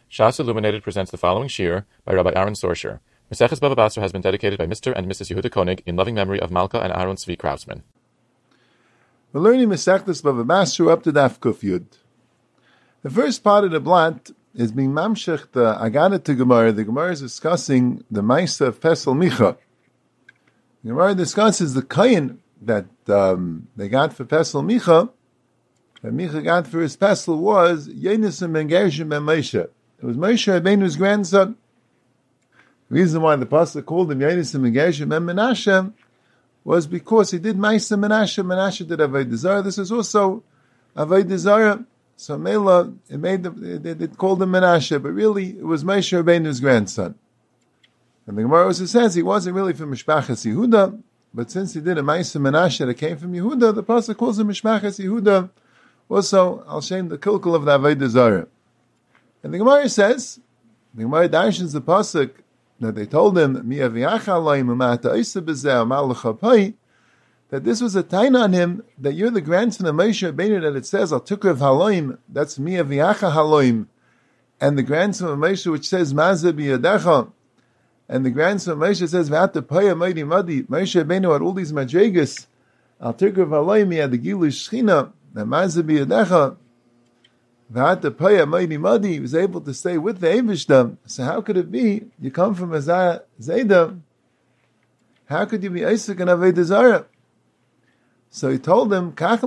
Shas Illuminated presents the following shiur by Rabbi Aaron Sorsher. Maseches Bava Basra has been dedicated by Mr. and Mrs. Yehuda Koenig in loving memory of Malka and Aaron Tzvi Krausman. We're learning Maseches Bava Basra up to Daf Kuf Yud. The first part of the blot is being mamshech the Agada to Gemara. The Gemara is discussing the Maisa of Pesel Micha. The Gemara discusses the Kayin that they got for Pesel Micha. That Micha got for his Pesel was Yenisim ben Gershom ben Moshe. It was Moshe Rabbeinu's grandson. The reason why the pasuk called him Yenisim ben Gershom ben Menashe was because he did Maisa Menashe. Menashe did Avodah Zarah. This is also Avodah Zarah. So Mela, they called him Menashe, but really it was Moshe Rabbeinu's grandson. And the Gemara also says he wasn't really from Mishpachas Yehuda, but since he did a Maisa Menashe that came from Yehuda, the pasuk calls him Mishpachas Yehuda. Also, Al Shem the kilkel of the Avodah Zarah. And the Gemara says, the Gemara darshans the pasuk that they told him Mi aviacha aloim umata isa b'zeh u'malach hapai, that this was a taina on him, that you're the grandson of Moshe Rabbeinu, that it says, Al Tukrav Haloim, that's Mi Aviyacha Haloim, and the grandson of Moshe, which says, Mazeh B'yadecha, and the grandson of Moshe says, V'ata Paya Maidi Madi, Moshe Rabbeinu had all these madregas, Al Tukrav Haloim, he had the Gilu Shechina, that Mazeh B'yadecha, V'ata Paya Maidi Madi, he was able to stay with the Eivishtam. So how could it be, you come from Azah Zayda, how could you be Isaac and Avodah Zarah? So he told him, that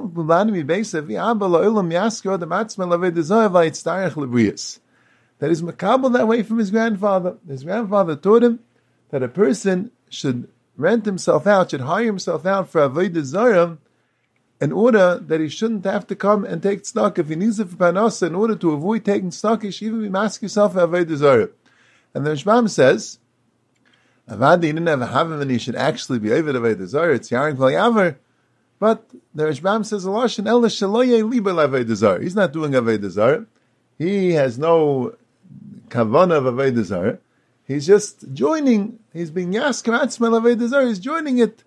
he's makabel that way from his grandfather. His grandfather taught him that a person should rent himself out, should hire himself out for Avodah Zarah in order that he shouldn't have to come and take stock. If he needs it for Parnasa, in order to avoid taking stock, he should even be masking himself for Avodah Zarah. And the Rishbam says, Avadi, he didn't ever have him and he should actually be over Avodah Zarah. It's Yarin Kol Yaver. But the Rishbam says, he's not doing Avodah Zarah. He has no kavanah of Avodah Zarah. He's just joining. He's being yasker atzmel Avodah Zarah. He's joining it.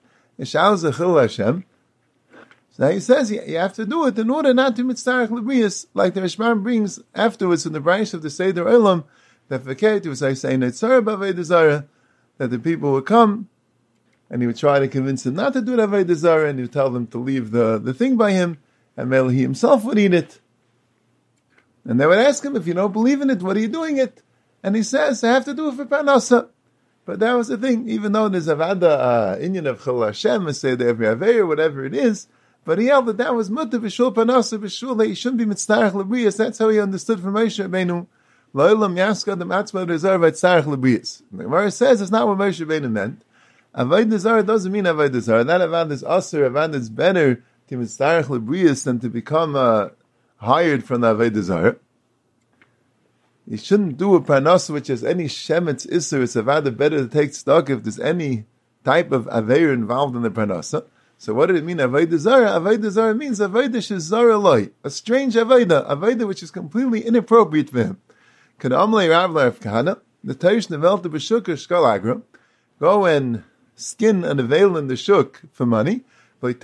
So he says you have to do it in order not to mitzarech lebrius, like the Rishbam brings afterwards in the branch of the Seder Olam, that V'ket was saying Avodah Zarah, that the people would come, and he would try to convince them not to do the Avodah Zarah, and he would tell them to leave the thing by him, and maybe he himself would eat it. And they would ask him, if you don't believe in it, what are you doing it? And he says, I have to do it for Parnasa. But that was the thing, even though there's Avada, Inyan of Chil Hashem, say the every Aveir, whatever it is, but he held that was Mutter, B'shul Parnasa, B'shul, that he shouldn't be Mitzarech L'briyas. That's how he understood from Moshe Rabbeinu, Lo'ilam Yaska, the Matzma Reserve, Mitzarech L'briyas. The Gemara says, it's not what Moshe Rabbeinu meant. Avodah Zarah doesn't mean Avodah Zarah. That Avodah is Asur, Avodah is better to Mitzarech L'briyas than to become hired from the Avodah Zarah. You shouldn't do a Parnasa which has any Shemetz Isser. It's Avodah better to take stock if there's any type of Aveir involved in the Parnasa. So what did it mean, Avodah Zarah? Avodah Zarah means Avodah Shezarah Loi, a strange Avodah which is completely inappropriate for him. Could Amalei Rav Rav Kahana, the Teish Nevelta B'Shukah Shkal Agra, go and skin and veil in the shuk for money, and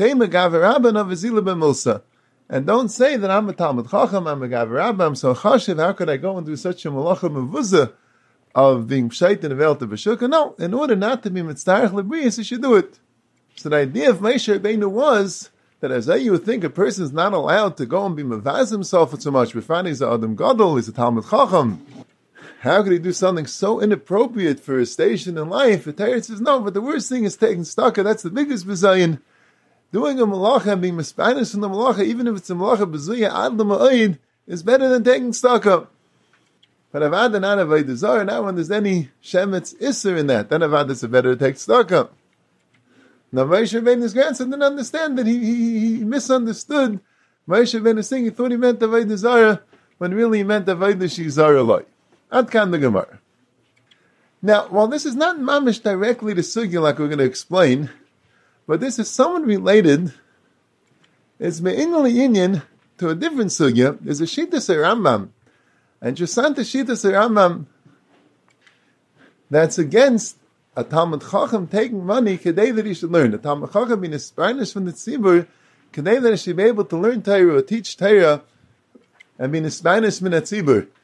don't say that I'm a Talmud Chacham, I'm a Gaver Rabba, I'm so chashiv, how could I go and do such a malacha mevuzah of being pshait and veil to b'shukah? No, in order not to be mitzarech lebrius, you should do it. So the idea of Moshe Rabbeinu was that as you would think a person is not allowed to go and be mevaz himself so much, b'fani he's a Adam Gadol, he's a Talmud Chacham. How could he do something so inappropriate for his station in life? The Torah says no, but the worst thing is taking staka. That's the biggest bizayin. Doing a malacha and being mispanis from the malacha, even if it's a malacha bezuya ad l'ma'id, is better than taking staka. But avad and not avodah zarah. Now, when there's any shemetz isser in that, then avad is better to take staka. Now, Moshe Rabbeinu's grandson didn't understand that he misunderstood. Moshe Rabbeinu saying he thought he meant avodah zarah when really he meant avodah shizarah loy. Ad kan the Gemara. Now, while this is not mamish directly to sugya like we're going to explain, but this is somewhat related, it's me'inali inyan to a different sugya. There's a Shittas Rambam, and Shasanta Shittas Rambam that's against a Talmud Chacham taking money kedei that he should learn. A Talmud Chacham being aspiranish from the tzibur kedei that he should be able to learn Torah or teach Torah and being aspiranish min tzibur.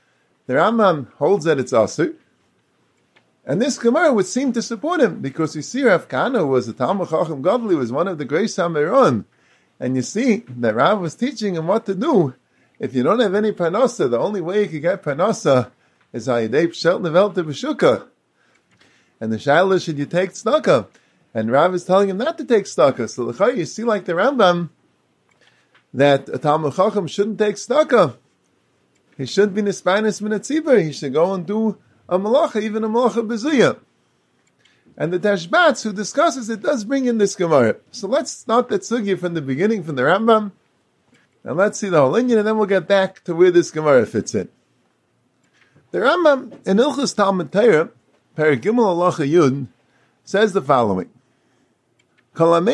The Rambam holds that it's asur. And this Gemara would seem to support him, because you see Rav Kahana was a Talmud Chacham Gadol, was one of the great Sameron. And you see that Rav was teaching him what to do. If you don't have any parnasa, the only way you can get parnasa is Hayidei Pshel Nevelte B'Shukah. And the Shaila, should you take tzedakah? And Rav is telling him not to take tzedakah. So you see, like the Rambam, that a Talmud Chacham shouldn't take tzedakah. He shouldn't be nispanis min hatzibur. He should go and do a malacha, even a malacha bezuyah. And the Tashbatz, who discusses it, does bring in this Gemara. So let's start that sugya from the beginning, from the Rambam, and let's see the whole Inyan, and then we'll get back to where this Gemara fits in. The Rambam in Ilchus Talmud Torah, Perek Gimel Halacha Yud, says the following: Someone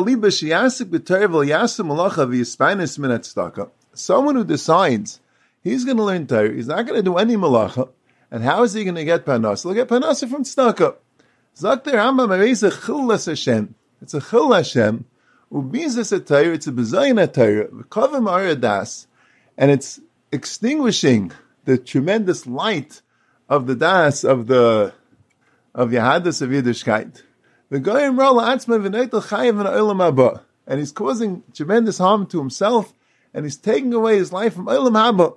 who decides he's going to learn Torah, he's not going to do any malacha, and how is he going to get parnasa? He'll get parnasa from tzedakah. Zok the Rambam, it's a chil Hashem. It's a chil Hashem. Ubizas a Torah, it's a bezayin Torah. V'kovim aradas, and it's extinguishing the tremendous light of the das of Yahadus of Yiddishkeit. And he's causing tremendous harm to himself, and he's taking away his life from Olam Haba.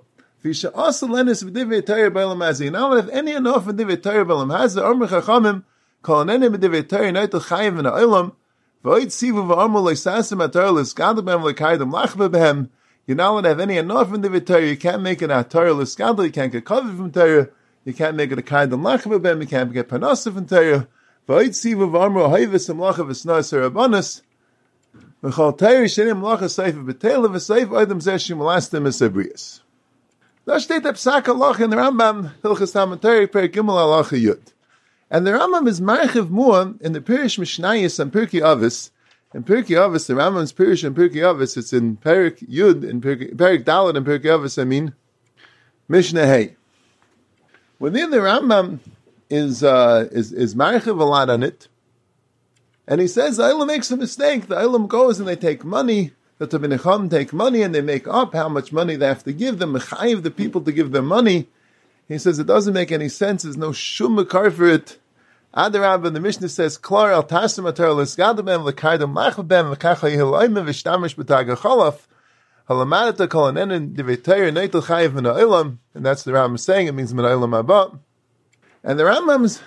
Now, if any enough in Divrei Torah b'Olam Hazeh, Omer Chachamim, Kol Anene b'Divrei Torah Neitel Chayiv in Olam, V'oid Sivu v'Omer Loisasim HaTorah L'Skadol B'hem L'Kaydom Lachba B'hem. You're not allowed to have any enough in Divrei Torah. You can't make it a Torah L'Skadol. You can't get covered from Torah. You can't make it a Kaydom Lachba B'hem. You can't get Parnasa from Torah. V'oid Sivu v'Omer Hoivis Mlacha V'Snas HaRabbanos. V'chol Torah Shenim Mlacha Seif B'Tela V'Seif Oidem Zeh Shimalastem Esabrius. Da steht der Psak Halacha in the Rambam, Hilchas Talmud Torah, Perek Gimel Halacha Yud. And the Rambam is marchiv more in the Pirish Mishnayos and Pirkei Avos. In Pirkei Avos, the Rambam's Pirish and Pirkei Avos, it's in Perek Yud, in Perek Dalet and Pirkei Avos, Mishnah Hey. Within the Rambam is marchiv a lot on it. And he says the Olam makes a mistake. The Olam goes and they take money. The Talmidei Chacham take money and they make up how much money they have to give them, mechayiv the people to give them money. He says it doesn't make any sense. There's no shum makar for it. Adarab, the Mishnah says, Klar al tasim atar l'skadabem l'kaydam lachbem v'kacha yihilayim v'shtamish b'tag ha'cholaf halamadata kol anenin divrei Torah neitel chayiv min ha'olam. And that's the Rambam saying. It means min ha'olam haba. And the Rambam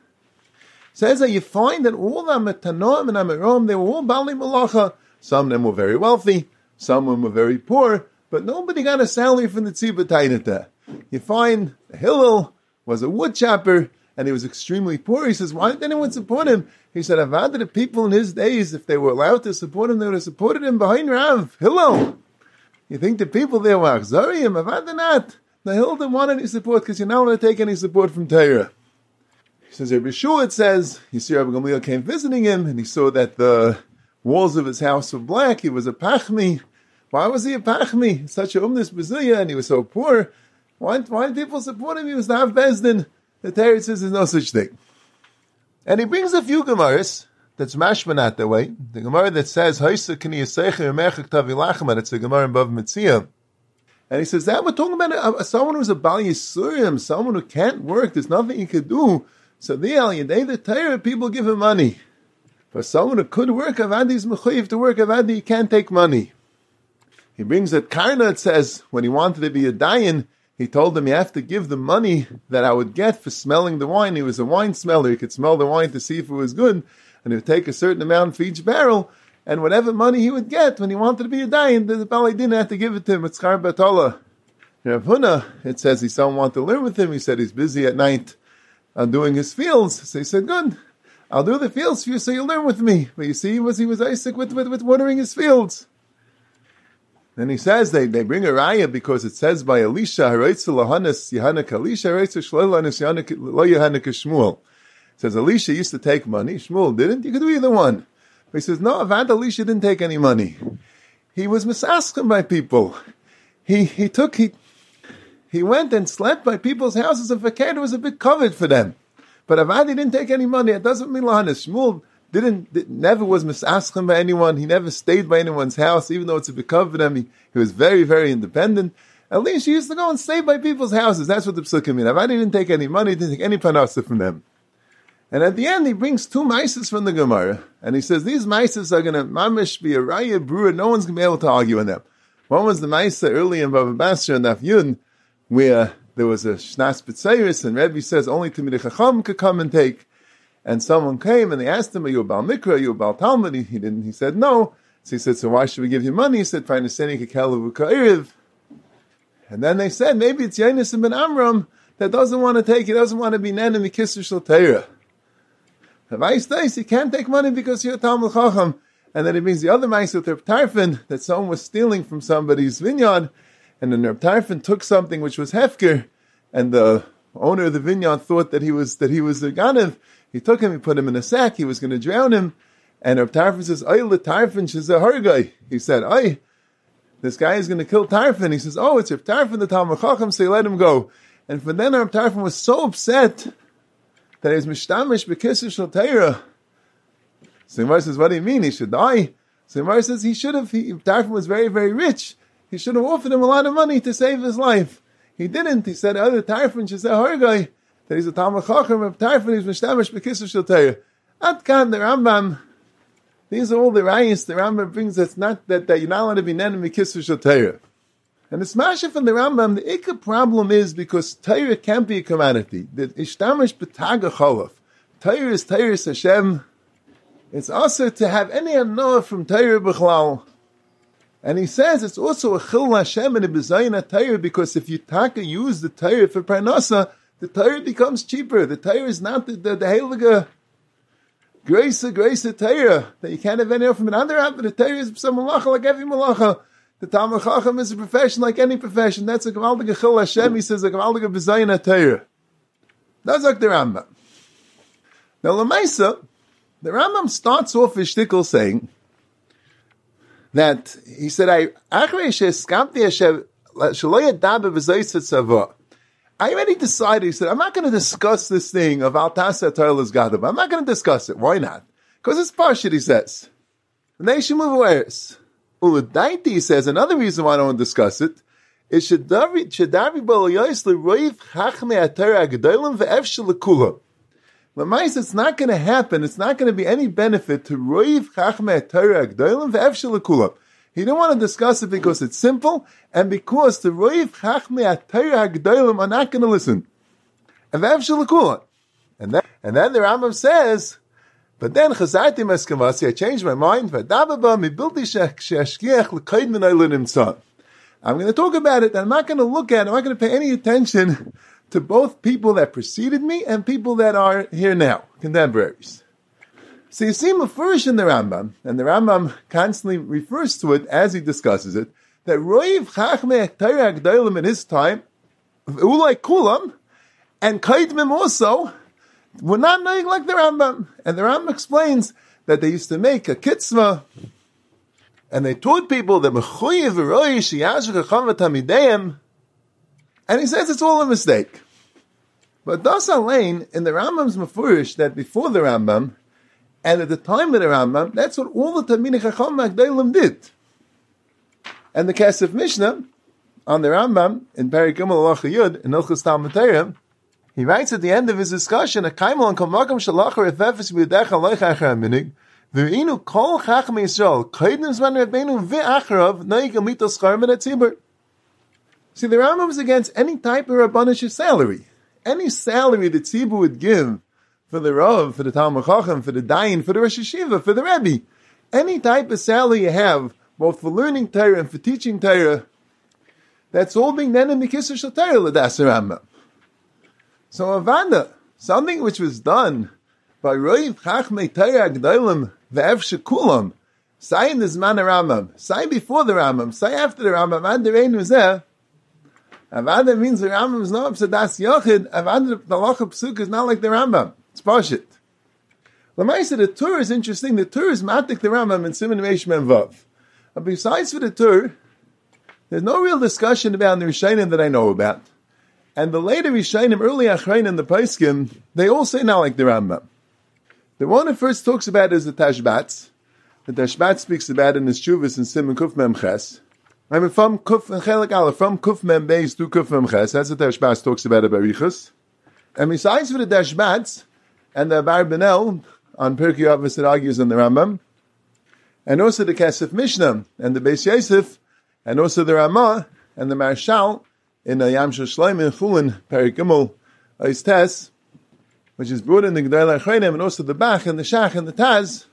says that you find that all the Tanoim and Amirom, they were all bali malacha. Some of them were very wealthy, some of them were very poor, but nobody got a salary from the Tzibur Tainata. You find Hillel was a wood chopper, and he was extremely poor. He says, why didn't anyone support him? He said, Avad, the people in his days, if they were allowed to support him, they would have supported him behind Rav, Hillel. You think the people there were Achzarim? Avad not. The Hillel didn't want any support, because you're not going to take any support from Torah. He says, Rabbi Shua, it says, you see Rabbi Gamliel came visiting him, and he saw that the walls of his house were black. He was a pachmi. Why was he a pachmi? Such a umnis bezuya, and he was so poor. Why did people support him? He was not Bezdin. The Torah says there's no such thing. And he brings a few Gemaras that's mashmanat that way. The Gemara that says, it's the Gemara in Bav Metzia. And he says that we're talking about someone who's a Bal Yisurim, someone who can't work, there's nothing he could do. So the Torah, people give him money. For someone who could work, Avadi is mechuyev to work, Avadi, he can't take money. He brings that Karna, it says, when he wanted to be a dayan, he told him, you have to give the money that I would get for smelling the wine. He was a wine smeller, he could smell the wine to see if it was good, and he would take a certain amount for each barrel, and whatever money he would get when he wanted to be a dayan, the Balei didn't have to give it to him. It's Schar Batola. Rav Huna, it says his son wanted to learn with him. He said he's busy at night doing his fields. So he said, good, I'll do the fields for you so you'll learn with me. But you see, he was Isaac with watering his fields. Then he says they bring a raya because it says by Elisha, Haroitz Lahanas Yahanak Elisha, Haroitz Shlelahanas Lo Yahanak Shmuel. It says Elisha used to take money, Shmuel didn't. You could do either one. But he says, no, Avad Elisha didn't take any money. He was misaskim by people. He went and slept by people's houses, and Fakir was a bit covered for them. But Avadi didn't take any money. It doesn't mean Lahanas. Shmuel never was misaschem by anyone. He never stayed by anyone's house, even though it's a bit covered for them. He was very, very independent. At least she used to go and stay by people's houses. That's what the psukim mean. Avadi didn't take any money, didn't take any panasa from them. And at the end, he brings two maises from the Gemara. And he says, these maises are going to mamish be a raya brewer. No one's going to be able to argue on them. One was the maisa early in Bava Basra and Daf Yud, where there was a shnas b'tzeiris, and Rebbe says only Talmidei Chacham could come and take. And someone came and they asked him, are you a Baal Mikra, are you a Baal Talmud? He didn't. He said, no. So he said, so why should we give you money? He said, find a seni kekelav u'ka'iriv. And then they said, maybe it's Yonis ben Amram that doesn't want to take, he doesn't want to be nen in the Kisur Shel Torah. He can't take money because you're a Talmud Chacham. And then he brings the other mice with Reb Tarfon, that someone was stealing from somebody's vineyard, and then Reb Tarfon took something which was hefker, and the owner of the vineyard thought that he was a ganev. He took him, he put him in a sack, he was going to drown him, and Reb Tarfon says, "Oy, le Tarfon she's a hargai." He said, "Oy, this guy is going to kill Tarfon." He says, "Oh, it's Reb Tarfon, the Talmud Chacham, so he let him go." And for then Reb Tarfon was so upset that he was mishtamish b'kisur shel Torah. So Gemara says, what do you mean? He should die? So Gemara says he should have, if Tarfon was very, very rich, he should have offered him a lot of money to save his life. He didn't. He said, other Tarfon should say, Hargai, that he's a Talmud Chacham, of Tarfon, he's mishtamish b'kisur shel Torah. At Kan, the Rambam, these are all the rayos the Rambam brings that's not, that you're not allowed to be nen b'kisur shel Torah. And the smasher from the Rambam, the ikka problem is because Torah can't be a commodity. The ishtamish b'taga cholov. Torah is Hashem. It's also to have any anoah from Torah b'chlal. And he says it's also a chil Hashem and a b'zayin Torah, because if you taka use the Torah for parnasa, the Torah becomes cheaper. The Torah is not the heilige grace Torah, that you can't have any from another app, but the Torah is some malacha like every malacha. The Talmud Chacham is a profession like any profession. That's a gewaldige chil Hashem. He says a gewaldige b'zayin Torah. That's like the Rambam. Now Lamaisa, the Rambam starts off his shtickle saying that he said, I already decided, he said, I'm not going to discuss this thing of Altasa Toilas Gadab. I'm not going to discuss it. Why not? Because it's Parshit, he says. And they should move away. Uladaiti, he says, another reason why I don't want to discuss it is Shadavi Bal Yois L'Roiv Chachmei Atara Agdolim Ve'efshel L'Kula. L'mais, it's not going to happen. It's not going to be any benefit to Roiv Chachmei Atara Agdolim Ve'efshel L'Kula. He didn't want to discuss it because it's simple, and because the Roiv Chachmei Atara Agdolim are not going to listen. And Ve'efshel L'Kula. And then the Rambam says, but then Chazarti Meskavasi, I changed my mind. I'm going to talk about it, and I'm not going to look at it. I'm not going to pay any attention to both people that preceded me and people that are here now, contemporaries. So you see Mefurish in the Rambam, and the Rambam constantly refers to it as he discusses it, that Roiv Chachmei Torah Gdolim in his time, Ulai Kulam, and Kaidmim also, were not knowing like the Rambam. And the Rambam explains that they used to make a kitzvah, and they taught people that Mechuyev V'roi Shiyashuk Chacham V'Tamideim, and he says it's all a mistake. But Das Alain, in the Rambam's Mefurish, that before the Rambam, and at the time of the Rambam, that's what all the Talmidei Chacham Magdalim did. And the Kesef Mishnah, on the Rambam, in Perek Gimel Halacha Yud, in Hilchos Talmud Torah, he writes at the end of his discussion, a kaimel and kamakam shalachar efefes b'yudecha loicha achar minig, v'inu kol chacham Yisrael, kaidnim zman Rabbeinu v'acharav, noig amitos charmen at tzibur. See, the Rambam is against any type of rabbanish salary. Any salary that tzibur would give for the Rav, for the Talmud Chacham, for the Dayan, for the Rosh Hashiva, for the Rebbe. Any type of salary you have, both for learning Torah and for teaching Torah, that's all being done in the Kisur Shel Torah, l'das Rambam. So Avada, something which was done by Roiv Chachmei Torah Gdolim Ve'ef Shekulam, say in the Zman Rambam, say before the Rambam, say after the Rambam, and the Rein was there. Avada means the Rambam is not Psadas Yochid. Avada, the Halacha Psuk is not like the Rambam. It's Pashit. Lamaisa, the Tur is interesting. The Tur is matik the Rambam in Siman Reish Mem Vav. But besides for the Tur, there's no real discussion about the Rishonim that I know about. And the later Rishonim, early Achrein and the Paiskim, they all say not like the Rambam. The one that first talks about is the Tashbats. The Tashbat speaks about in his Shuvas in Siman Kuf Mem Ches. I mean, from Kuf and Chelik Aleph, from Kuf Mem Beis to Kuf Mem Ches, that's what the Dashbats talks about Barichas. And besides for the Dashbats and the Bar Benel on Pirkei Avos, it argues in the Rambam, and also the Kesef Mishnah and the Beis Yosef, and also the Ramah and the Marshal in the Yam Shel Shloim in Chulin Perek Gimel Ois Tes, which is brought in the Gedolei Achronim, and also the Bach and the Shach and the Taz,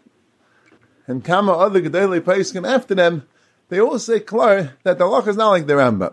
and Kama other Gedolei Poskim after them. They all say clear that the halacha is not like the Rambam.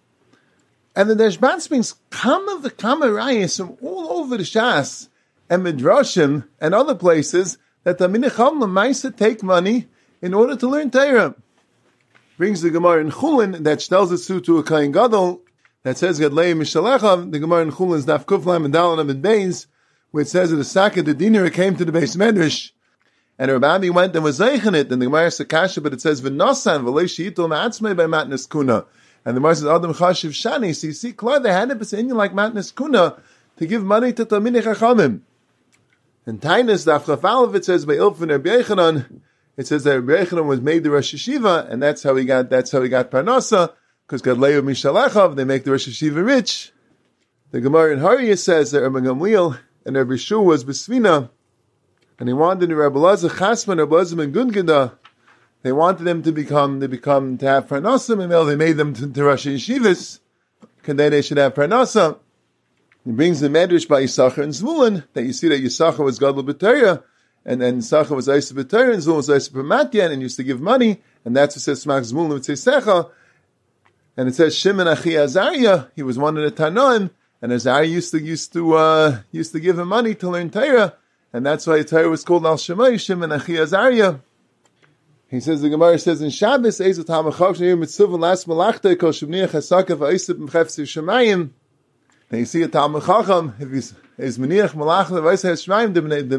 And the Dashbats brings Kama Rayis from all over the Shas and Midrashim and other places that the Talmidei Chacham L'maisa take money in order to learn Torah. Brings the Gemara in Chulin that tells us to a Kohen Gadol that says Gadlei Mishalechav. The Gemara in Chulin is Daf Kuf Lamed and Dalan Amid Beis, where it says that the Saka the Dinner came to the Beis Medrash. And Rabbi went and was zeichen it, and the Gemara says Kasha, but it says V'nosan v'lei she'itul ma'atzmei by matnas kuna. And the Gemara says Adam Chashiv Shani. So you see, clear they had a opinion like matnas kuna to give money to Talmidei Chachamim. And Tainus Daf Chaf Aleph it says by Ilfin Rabbi Yechanan. It says that Rabbi Yechanan was made the Rosh Hashiva, and that's how he got Parnasa, because Gadlei Mishalechav they make the Rosh Hashiva rich. The Gemara in Hariya says that Rabbi Gamliel and Rabbi Shua was Besvina. And he wanted the Rabbi Elazar Chasman, Rabbi Elazar and Gungada. They wanted them to have Parnasa, and they made them to Rosh Yeshivas. They should have Parnasa. He brings the Medrash by Yisachar and Zvulun, that you see that Yisachar was Gadol B'Torah, and then Yisachar was Eisa B'Torah, and Zvulun was Eisa B'Matyan, and used to give money, and that's what says Smak Zvulun with Tzesecha. And it says Shimon Achi Azariah, he was one of the Tanoim, and Azariah used to give him money to learn Torah. And that's why Torah was called Al Shemai, Shimon Achi Azariah. He says, the Gemara says in Shabbos, Eizot HaMachav Shnei Mitzvah Las Malachta Kol Shemniach Hasakav Ha'isip M'chefsir Shemayim. And you see a Talmid Chacham, if he's Meniach Malachta V'Ha'isip Shemayim,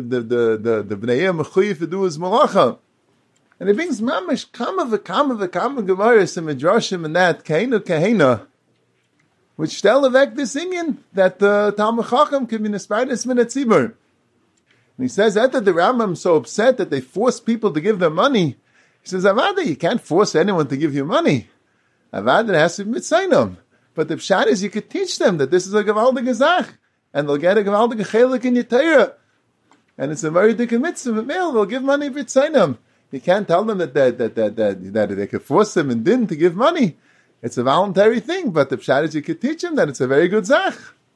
the Bnei Mechuyev to do his Malacha. And he brings Mamish Kama Gemaras and Midrashim and that, Kahena, which tell of this Inyan, that the Talmid Chacham can be Nespardes Min HaTzibur. And he says that the Rambam is so upset that they force people to give them money. He says, Avada, you can't force anyone to give you money. Avada has to be mitzaynom. But the pshat is you could teach them that this is a gewaldige Zach, and they'll get a gewaldige chelik in your Torah. And it's a very big mitzvah. They'll give money for mitzaynom. You can't tell them that they could force them and didn't to give money. It's a voluntary thing, but the pshat is you could teach them that it's a very good Zach.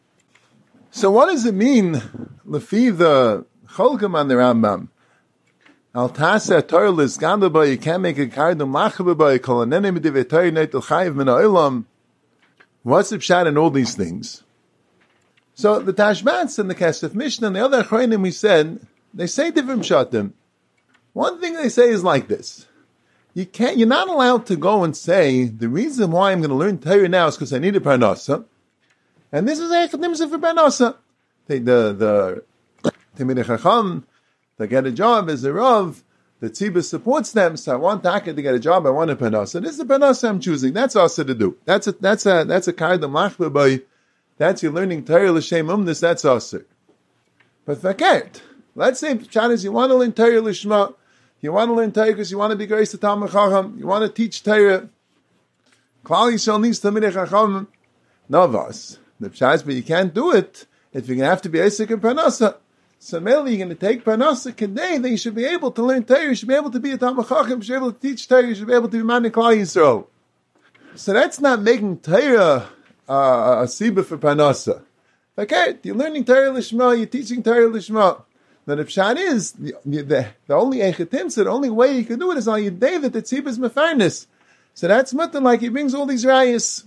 So what does it mean, lefi the Cholgam on the Rambam? Al Tasa Torah Lizganda, you can't make a kardum lachabai kol anene medivet Torah neitel chayiv min ha'olam. What's the pshat in all these things? So the Tashbats and the Kesef Mishnah and the other Achronim we said, they say different pshatim. One thing they say is like this: you're not allowed to go and say the reason why I'm going to learn Torah now is because I need a parnasa, and this is a nimsa for parnasa. The Talmidei Chacham, they get a job as a Rav, the Tzibah supports them, so I want to get a job, I want a Parnasa. This is the Parnasa I'm choosing, that's also to do. That's a kardam lachba, that's you're learning Torah l'shem umnus, that's also. But fakert, let's say, Chanas, you want to learn Torah l'shma, you want to learn Torah because you want to be grace to Talmid Chacham, you want to teach Torah, Klal Yisrael needs Talmidei Chacham, Navas. The Pshas, but you can't do it if you're going to have to be Esek and Parnasa. So mainly you're going to take Parnasa Kedei, then you should be able to learn Torah, you should be able to be a Talmid Chacham, you should be able to teach Torah, you should be able to be man in Klal Yisrael. So that's not making Torah a Siba for Parnasa. Okay, you're learning Torah Lishma, you're teaching Torah Lishma. Now the Pshat is, the only Echetim, so the only way you can do it is on your day that the Tzibah is Mefarnis. So that's mutter, like he brings all these rayas.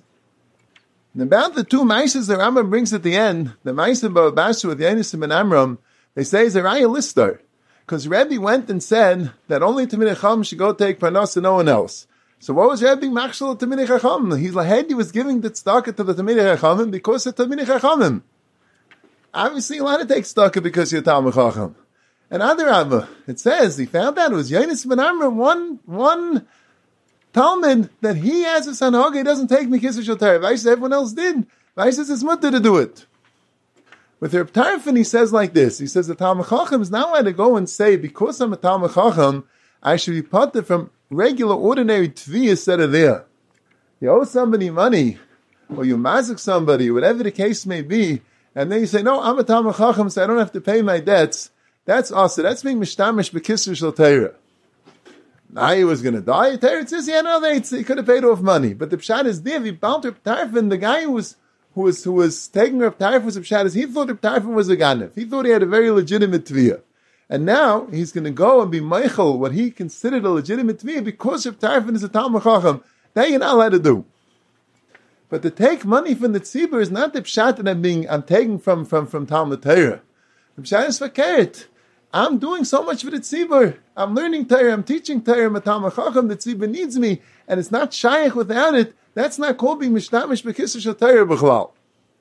And about the two Maises the Rambam brings at the end, the Maisa Bava Basra with Yonis and Amram, they say is a raya listar. Because Rebbe went and said that only Talmidei Chacham should go take Parnasa and no one else. So what was Rebbe Machshel to Talmidei Chacham? He was giving the tzedakah to the Talmidei Chacham because of Talmidei Chacham. Obviously, you want to take tzedakah because you're Talmid Chacham. And other Rambam, it says, he found out it was Yonis ben Amram, one Talmud, that he has a son, he doesn't take Mikisah Shel Torah. Vice everyone else did. Vice says it's mutter to do it. With Reb Tarfon, he says like this. He says the Talmid Chacham is not allowed to go and say, because I'm a Talmid Chacham, I should be parted from regular, ordinary tviyas that are there. You owe somebody money, or you mazik somebody, whatever the case may be, and then you say, no, I'm a Talmid Chacham, so I don't have to pay my debts. That's also, that's being mishtamish b'kisur shel Torah. Now he was going to die. Torah says, yeah, no, he could have paid off money. But the pshat is there. He bound Reb Tarfon, the guy who was taking Reb Tarfon's pshat is, he thought Reb Tarfon was a ganef. He thought he had a very legitimate tviyah. And now he's going to go and be meichel what he considered a legitimate tviyah because Reb Tarfon is a Talmid Chacham. That you're not allowed to do. But to take money from the tzibur is not the pshat that I'm taking from Talmud Torah. The pshat is fakert. I'm doing so much for the tzibur. I'm learning Torah. I'm teaching Torah. I'm a Talmid Chacham. The tzibur needs me, and it's not shaykh without it. That's not called being mishtamish b'kisur shel Torah b'chlal.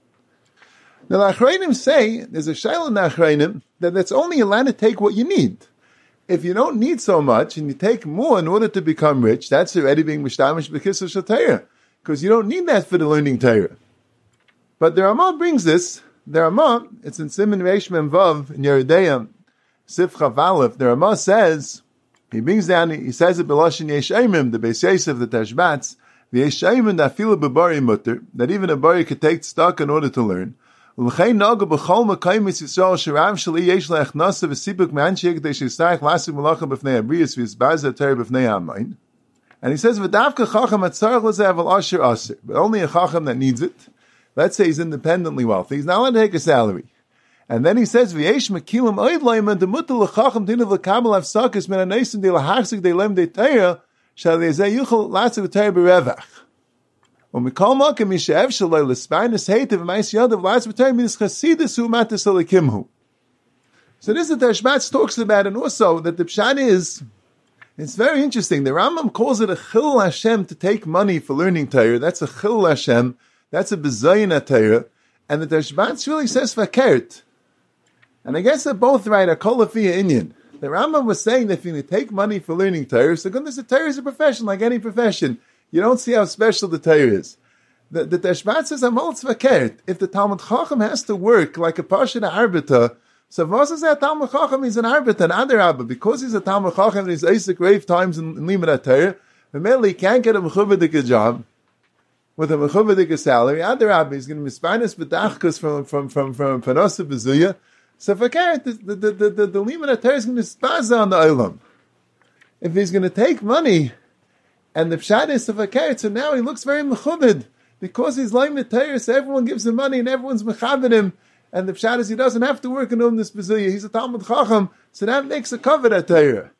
Now, the Achrayim say there's a shayla in the Achrayim that that's only allowed to take what you need. If you don't need so much and you take more in order to become rich, that's already being mishtamish b'kisur shel Torah, because you don't need that for the learning Torah. But the Ramah brings this. The Ramah, it's in Siman Reish Mem Vav in Yeridea, Sif Chav Aleph. The Ramah says, he brings down, he says it b'lashon Yesh Eimim, the Beis Yosef, the Tashbats, the Yesh Eimim that feel b'bari mutter, that even a bari could take stock in order to learn. L'chein naga b'chol makayim Yisrael sherav shali yesh le'echnasa v'sipuk me'anshik de shesayich lasik malacha b'fnei abriyas v'yizbaz Torah b'fnei ha'amayin. And he says, v'davka chacham atzarech l'zev al asher aser, but only a chacham that needs it. Let's say he's independently wealthy. He's not allowed to take a salary. And then he says, "V'yesh mekilim oid loyim and demutal lechacham dinu v'kabel avsakis min aneisim de lahachzik de lem de Torah shal yezeh yuchel latzik Torah berevach." Umikol makim mishev shaloi l'sparnus heitiv v'mais yodav latzik Torah midas chasidus hu matis alikimhu. So this is the Tashbats talks about, and also that the pshat is, it's very interesting. The Rambam calls it a chil Hashem to take money for learning Torah. That's a chil Hashem. That's a bezayin Torah. And the Tashbats really says fakert. And I guess they're both right, a kolafiyah Inyan. The Rambam was saying that if you take money for learning Torah, so goodness, the Torah is a profession, like any profession. You don't see how special the Torah is. The Tashbat says, Amol tzvakert. If the Talmid Chacham has to work like a Pasha arbiter, so if Moses says Talmid Chacham, he's an arbiter, an Adarabba, because he's a Talmid Chacham and he's Isaac rave times in Limud Torah, he can't get a mechuvadik job with a mechuvadik salary. Adarabba, he's going to mispanis b'dachkas from Panosa Bezuya. So fakert, the Limud Torah is going to spaza on the Olam. If he's going to take money, and the pshat is fakert, so now he looks very mechubed, because he's Limud Torah, so everyone gives him money and everyone's mechabed him, and the pshat is he doesn't have to work in this Bezuya, he's a Talmid Chacham, so that makes a cover at Torah.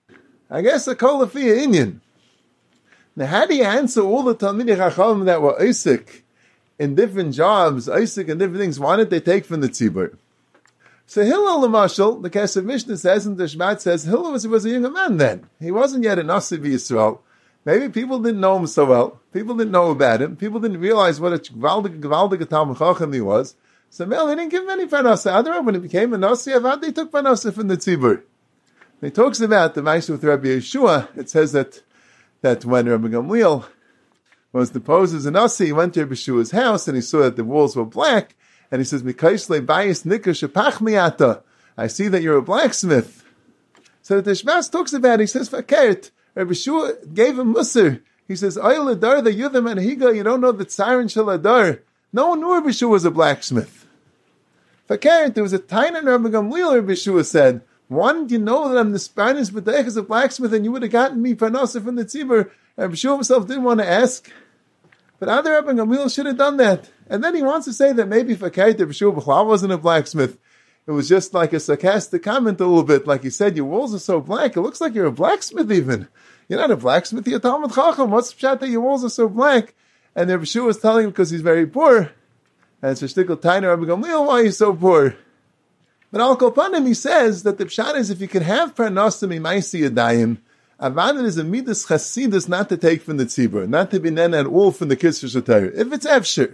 I guess a kolafiyah Inyan. Now, how do you answer all the Talmidei Chacham that were Isaac in different jobs, Isaac and different things? Why did they take from the tzibur? So Hillel, the Mashal, the Kesef Mishnah says, and the Shmat says, Hillel was a younger man then. He wasn't yet a Nasi Yisrael. Maybe people didn't know him so well. People didn't know about him. People didn't realize what a gewaldige Talmid Chacham he was. So they didn't give him any Parnasa. Otherwise, when he became a Nasi Avad, they took Parnasa from the tzibur. He talks about the Maaseh with Rabbi Yeshua. It says that when Rabbi Gamliel was deposed as a Nasi, he went to Rabbi Yeshua's house and he saw that the walls were black. And he says, "Mikaisle bayis nika shepach miata." I see that you're a blacksmith. So the Tashbats talks about it. He says, "Fakert." Rabbi Yeshua gave him musar. He says, "Oil adar the yudam and higa." You don't know the tzarin shel adar. No one knew Rabbi Yeshua was a blacksmith. Fakert. There was a tain in Rabbi Gamliel. Rabbi Yeshua said, "Why didn't you know that I'm the Spanish b'deich as a blacksmith, and you would have gotten me parnasa from the tzibur?" Rabbi Yeshua himself didn't want to ask. But other Rabbi Gamliel should have done that. And then he wants to say that maybe Fakert, Rabbi Yeshua B'chlal wasn't a blacksmith. It was just like a sarcastic comment a little bit. Like he said, your walls are so black, it looks like you're a blacksmith even. You're not a blacksmith, you're a Talmid Chacham. What's the pshat that your walls are so black? And Rabbi Yeshua was telling him because he's very poor. And it's a shtickle tainer Rabbi Gamliel, why he's so poor. But Al Kopanim, he says that the pshat is if you can have parnasim imaisi yadayim, Avad is a midas chasidus not to take from the tzibur, not to be nen at all from the kisur Torah. If it's efshir.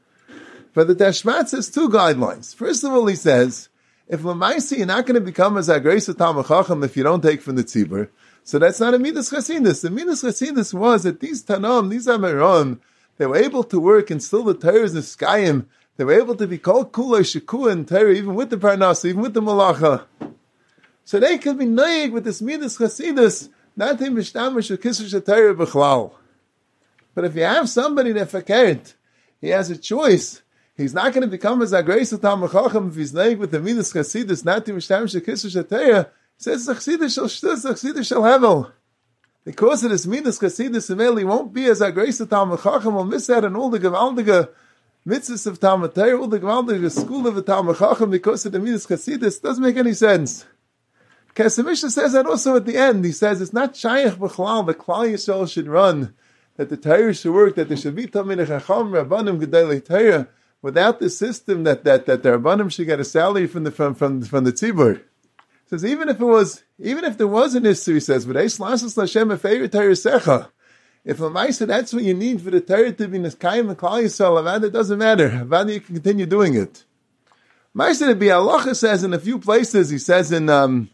But the Tashmat says two guidelines. First of all, he says, if Lamaisi, you're not going to become as a grace of Talmid Chacham if you don't take from the tzibur. So that's not a midas chasidus. The midas chasidus was that these Tanam, these Amaron, they were able to work and still the Torah's Niskayim. They were able to be called Kulay Shekua and Torah, even with the Parnasa, even with the Malacha. So they could be naig with this midas chasidus, not in Mishtamish or Kisr Torah B'chlal. But if you have somebody that fakert, he has a choice. He's not going to become as a grace of Talmud Chacham if he's naik with the midas chasidus, not to mishtam shekisur shataya. He says chasidus shall shtus, chasidus shall hevel. Because of this midas chasidus, he won't be as a grace of Talmud Chacham. Will miss out on all the gewaltige mitzvahs of Talmud Torah, all the gewaltige school of the Talmud Chacham because of the midas chasidus. Doesn't make any sense. Kesef Mishnah says that also at the end. He says it's not shaykh b'chlal. The Klal Yisrael should run, that the Torah should work, that there should be Talmidei Chacham Rabbanim Gedolei Torah. Without the system that the Rabbanim should get a salary from the tzibur. Says even if there was an issue, he says, but Eis Lasses Lashem Efeir Torah Secha. If a Maisa, that's what you need for the Torah to be Neskayim and Klal Yisrael, Avad, it doesn't matter. Avad, you can continue doing it. Maisa to be Halacha says in a few places, he says in Simon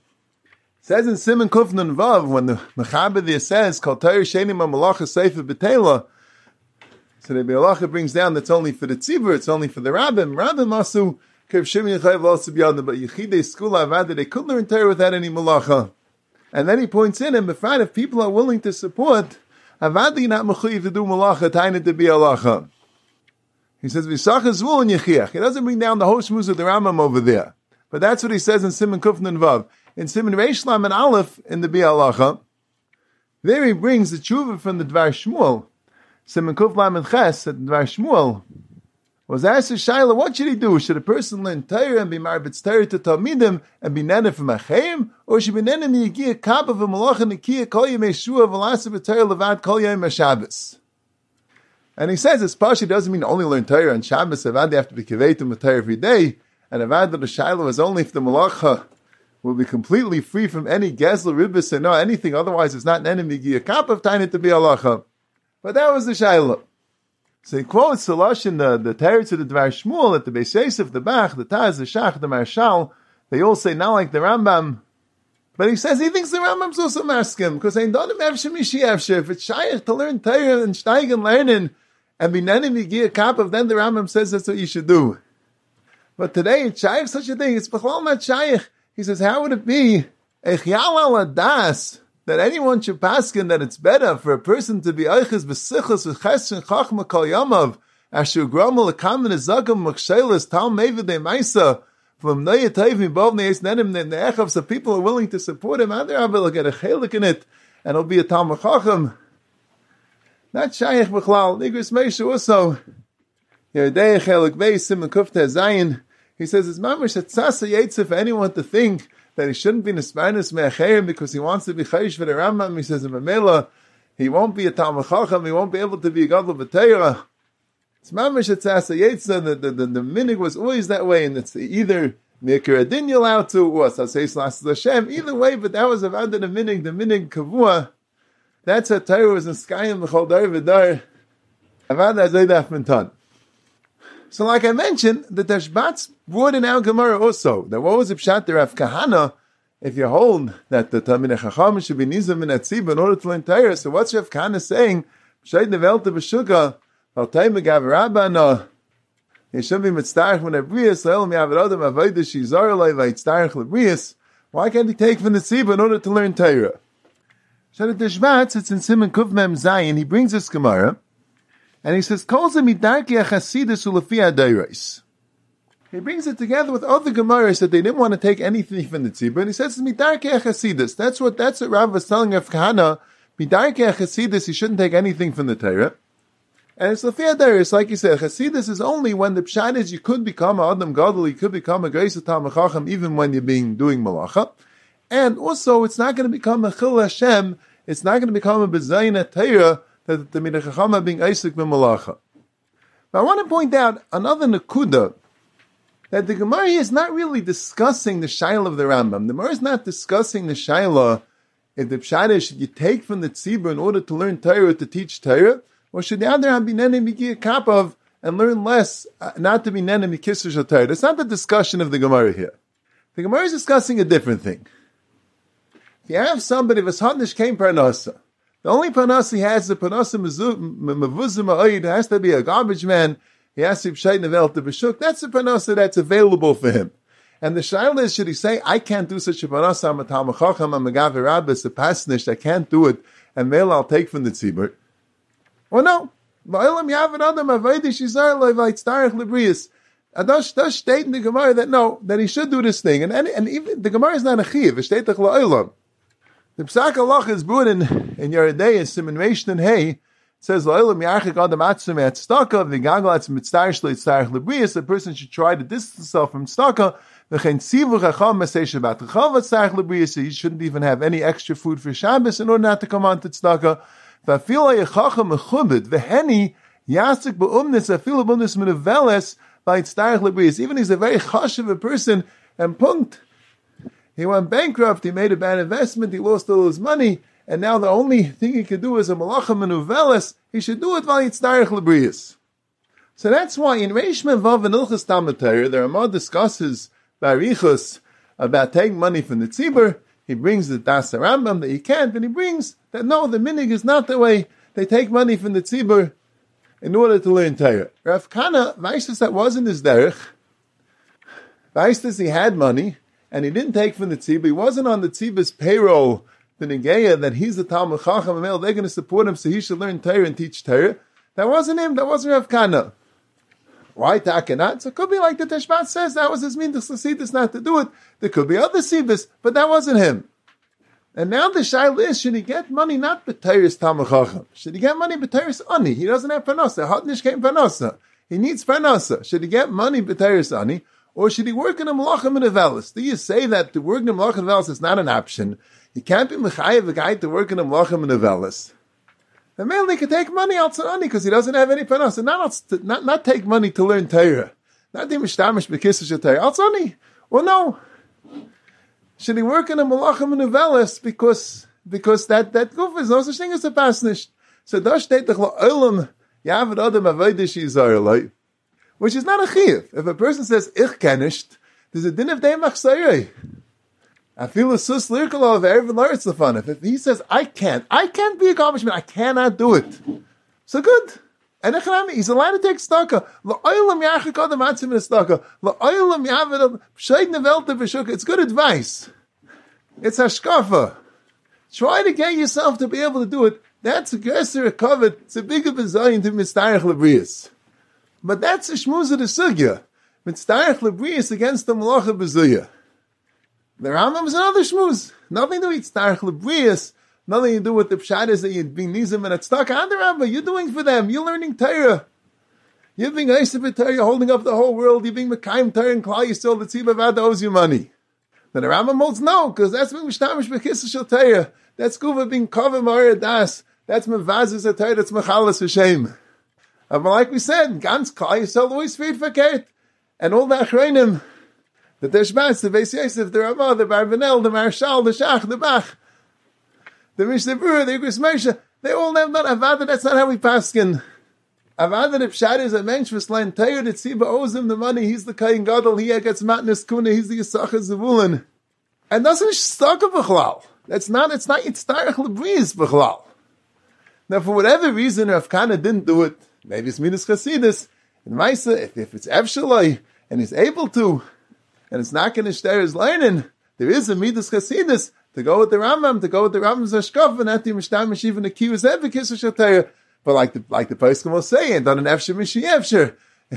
Kuf Nun Vav, when the Mechaber there says, Kol Torah Shenim HaMalacha Sefer B'Teila, so the Halacha brings down that's only for the tzibur, it's only for the rabbim. Rabbim asu kev shimi yichayev also beyond, but yichidei school avad they couldn't learn Torah without any malacha. And then he points in, and before if people are willing to support, avad not mechuyev to do malacha, tained to be halacha. He says v'sach zvul and yichiach. He doesn't bring down the whole shmuz of the Rambam over there, but that's what he says in Simon Kuf Nun Vav. In Simon Reish Lam and Aleph in the Bi Halacha, there he brings the tshuva from the Dvar Shmuel. Simon Kuf Lam and Ches at Dvar Shmuel was asked to Shaila, what should he do? Should a person learn Torah and be marbitz Torah to Talmidim and be nene from Achayim, or should be nene miyigia kap of a malach and nikia kol yemei shua v'lasa b'Torah levad kol yom HaShabbos? And he says this Pashi doesn't mean only learn Torah on Shabbos. Avad they have to be kivetim with Torah every day, and Avad the Shaila was only if the malacha will be completely free from any gezla ribis and no anything. Otherwise, it's not nene miyigia kap of tiny to be halacha. But that was the Shaila. So he quotes the Lashon, the Teretz of the Dvar Shmuel, at the Beis Yosef, the Bach, the Taz, the Shach, the Marshal. They all say not like the Rambam. But he says he thinks the Rambam's also maskim, because ain't done him efshe mishi efshe. If it's shaykh to learn Torah and steig and learning and be nene migia kapav, then the Rambam says that's what you should do. But today it's shaykh such a thing. It's b'chlal not shaykh. He says, how would it be echyal al adas that anyone should paskin that it's better for a person to be eiches b'sichos v'ches and chachma kol yamav asher gromel akamen ezagam machshelis tal mevidei maisa from noya tayv mibov neis nenim ne'echav, so people are willing to support him. Other Rabbi will get a chelik in it, and it'll be a talmid chacham. Not shayich b'chlal. Nigris Meisha also Yerdei chelik beis Simon Kufta Zayin. He says it's mamish at tzasa yetzer for anyone to think that he shouldn't be nesparnus me'acherim because he wants to be chayish for the Rambam. He says in Mamela, he won't be a talmid chacham, he won't be able to be a gadol b'teira. It's mamish at tzasa yetzer. The minig was always that way, and it's either mikra adin you're allowed to, or saseis lasses Hashem. Either way, but that was about the minig kavua. That's how Torah was in skayim b'chol dar v'dar. Avad azay daf mintan. So like I mentioned, the Tashbat's brought in our Gemara also, that what was the pshat der Rav Kahana, if you hold that the Talmidei Chacham should be nizam in atzib in order to learn Torah, so what's Rav Kahana saying? Pshat nevelte b'shuka, al tay megav rabbana, he should be mitztarech when abrius, le'el mi'avar adam avodah shizar alay v'yitztarech lebrius. Why can't he take from the tzib in order to learn Torah? So the Tashbat, it's in Simon Kuf Mem Zayin, he brings this Gemara, and he says, he brings it together with other Gemaras that they didn't want to take anything from the tzibur, and he says, that's what Rav was telling Rav Kahana, he shouldn't take anything from the Torah. And it's Lefia Deiros, like he said, Chasidus is only when the pshat is you could become a Adam Gadol, you could become a Geis Talmid Chacham even when you're doing Malacha. And also, it's not going to become a Chil Hashem, it's not going to become a Bezayin Torah, that the Talmidei Chacham are being Eisik b'Malacha. But I want to point out another Nakuda, that the Gemara is not really discussing the Shaila of the Rambam. The Gemara is not discussing the Shaila if the Pshat is, should you take from the Tzibur in order to learn Torah, to teach Torah, or should the other hand be Nene Migia Kapav and learn less, not to be Nene Mikisr Torah. That's not the discussion of the Gemara here. The Gemara is discussing a different thing. If you have somebody, V'shadnish came Parnasa, the only panas he has is a panas mevuzim ha'oid. It has to be a garbage man. He has to be psheit nevel to b'shuk. That's a panas that's available for him. And the shaila is, should he say, I can't do such a panas, I'm a talmid chacham, I'm a gaver rabbis, a pasnish, I can't do it, and mele I'll take from the tzibur. Well, no. Va'olam yavid adam avaydish yizar loy v'yitztarech lebrius. Does state in the Gemara that no, that he should do this thing, and even the Gemara is not a chiyuv. It's state la'olam. The Psak Halach is brewed in Yeridei and Siman Reish and Hey. It says la'olam yarchik adam atzum et tzedakah v'gagal atzum mitzdarich leitzdarich lebrius. A person should try to distance himself from tzedakah. V'chein tzivu chacham masei shabbat chacham v'tzdarich lebrius. So you shouldn't even have any extra food for Shabbos in order not to come on to tzedakah. V'afil ha'yachacham mechubed v'heni yasik ba'umnis afil ba'umnis meneveles. Even he's a very chashuv a person, and punkt. He went bankrupt, he made a bad investment, he lost all his money, and now the only thing he could do is a malacha menuvelis. He should do it while yitzdarech lebrius. So that's why in Reish Vav and Ilchas Talmud Torah, the Ramah discusses barichus about taking money from the tzibur. He brings the Das Rambam that you can't, and he brings that no, the minig is not the way they take money from the tzibur in order to learn Torah. Rav Kana, Vaishas that wasn't his derech. Vaishas he had money, and he didn't take from the tzibur. He wasn't on the tzibur's payroll, the negeya, that he's the Talmud Chacham, they're going to support him so he should learn Torah and teach Torah. That wasn't him, that wasn't Rav Kana. Why takanat? So it could be like the Teshbat says, that was his midas l'sidus not to do it. There could be other sibus, but that wasn't him. And now the shaila is, should he get money not b'teiris Talmud Chacham? Should he get money b'teiris ani? He doesn't have parnasa. Hotnish came parnasa. He needs parnasa. Should he get money b'teiris ani? Or should he work in a malachim and a velis? Do you say that to work in a malachim and a velis is not an option? He can't be mechayev a guy to work in a malachim and a velis. The man he could take money out ani because he doesn't have any parnasa. Not take money to learn Torah. Not the mishtamish b'kisush Torah. Out ani. Well, no. Should he work in a malachim and a velis because that goof is no such thing as a pasnish. So dash state the olam yavid adam avaydish yizar, which is not a chiyuv. If a person says ich kenisht, there's a din of day machzayei. I feel a sus lirkalo of erev laretz lefan. If he says I can't be a garbage man, I cannot do it. So good. And he's allowed to take tzedakah. La'olam yachik adam atzim in tzedakah. La'olam yavid psheid nevelte v'shukah. It's good advice. It's hashkafa. Try to get yourself to be able to do it. That's a gesser covered. It's a bigger bezayin to mitzdarech lebrius. But that's a shmuz of the sugya. Mitzdarech lebrius against the malacha bezuya. The Rambam is another shmuz. Nothing to do with mitzdarech lebrius. Nothing to do with the pshat is that you're being nizim and it's stuck. And the Rambam, you're doing for them. You're learning Torah. You're being Eisabit Torah. You're holding up the whole world. You're being Mekayim Torah and Klal Yisrael. The Tzibah Vada owes you money. Then the Rambam holds no, because that's being Mishtamish B'kisah Shel Torah. That's Kuva being Kavah Ma'ar Das. That's Mevazis Torah. That's Mechalas V'Shem. But like we said, Gans Klal Yisrael always feed verkehrt. And all the Achreinim, the Teshbats, the Beis Yosef, the Ramah, the Barbanel, the Marshal, the Shach, the Bach, the Mishnah Berurah, the Igros Moshe, they all have not Avada. That's not how we paskin. Avada the pshat is a mensch v'slein Torah. The tzibah owes him the money. He's the Kayin Gadol. He gets matnas kuna. He's the Yisachar Zavulun. And doesn't shtaka b'chlal. It's not yitzdarech lebrius b'chlal. Now, for whatever reason, Rav Kana didn't do it. Maybe it's midas chasidus. In Maisa, if it's Evshalai and he's able to, and it's not going to share his learning, there is a midas chasidus. To go with the Rambam, Rambam's Hashkaf, and not the Mishnah even the Kiyus Evikis Shatayah. But like the Poskim will say, and done an Efsher Mishi Efsher.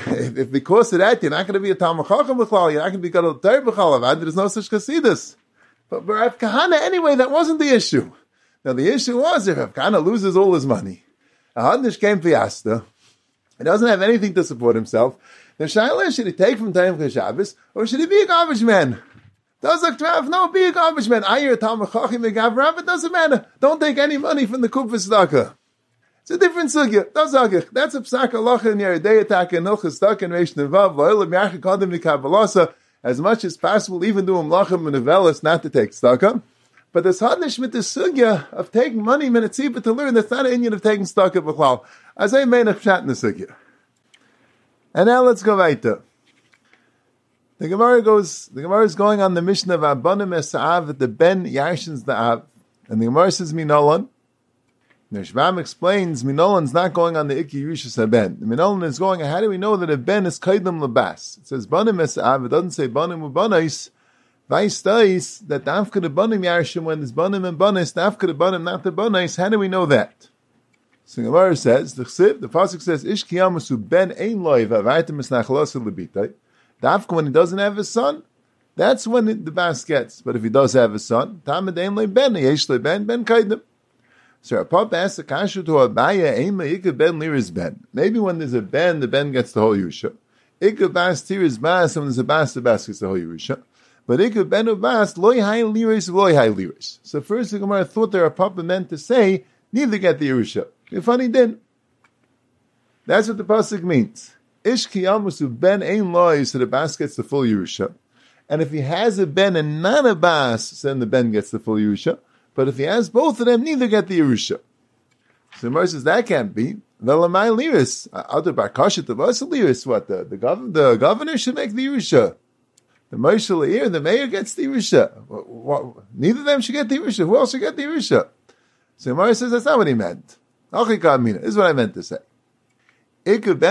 If because of that, you're not going to be a Talmud Chacham B'chlal, you're not going to be Gadol Torah B'chlal, there's no such Chasidus. But Rav Kahana, anyway, that wasn't the issue. Now the issue was, if Rav Kahana loses all his money, a Hadnish came Fiasta, he doesn't have anything to support himself, then Shaila, should he take from time for Shabbos, or should he be a garbage man? Does like Rav? No, be a garbage man. Ayir Talmud Chacham Megav, it doesn't matter. Don't take any money from the Kufa Tzedakah. It's a different sugya. That's a psak halacha in Yeridei Taka and Hilchas Tzedakah and Reish Nevav. La'olam yachik adam nikabalasa. As much as possible, even do mlachim and nevelas, not to take tzedakah. But there's hadnish with the sugya of taking money minatziba to learn. That's not an Indian of taking tzedakah b'chlal. As I made a pshat in the sugya. And now let's go weiter. The Gemara is going on the mission of Abanim Esa'av that the Ben Yarshins the Av. And the Gemara says Minolan. The Shvam explains Minolan's not going on the Iki Yushas HaBen. The Minolan is going, how do we know that a Ben is Kaidam Labas? It says Banim Esa'av, it doesn't say Banim Ubanais. Vice Dais, that the Afka the Banim Yarshim, when there's Banim and Banis, the Afka the Banim, not the Banais. How do we know that? So Gemara says, the pasuk says, Ish kiyamusu ben ein loy v'avaytem esnachalosu lebitai. Dafka, when he doesn't have a son, that's when the bas gets. But if he does have a son, tamid ein loy ben, yesh loy ben kaidim. So Papa asks the kashu to Abaya, ein loy ikad ben liris ben. Maybe when there's a ben, the ben gets the whole Yerusha. Ikad bas tiris bas, and when there's a bas, the bas gets the whole Yerusha. But ikad ben ubas, loy hai liris, loy hai liris. So first the Gemara thought there Papa meant to say, neither get the Yerusha. If funny didn't. That's what the pasuk means. Ish kiyamusu ben ein loy, so the bas gets the full Yerusha. And if he has a ben and not a bas, then the ben gets the full Yerusha. But if he has both of them, neither get the Yerusha. So the Gemara says that can't be. Velamai liris. Other barkashet of us liris. What the governor should make the Yerusha. The Moshe Leir, the mayor gets the Yerusha. Neither of them should get the Yerusha. Who else should get the Yerusha? So the Gemara says that's not what he meant. This is what I meant to say. Maybe what the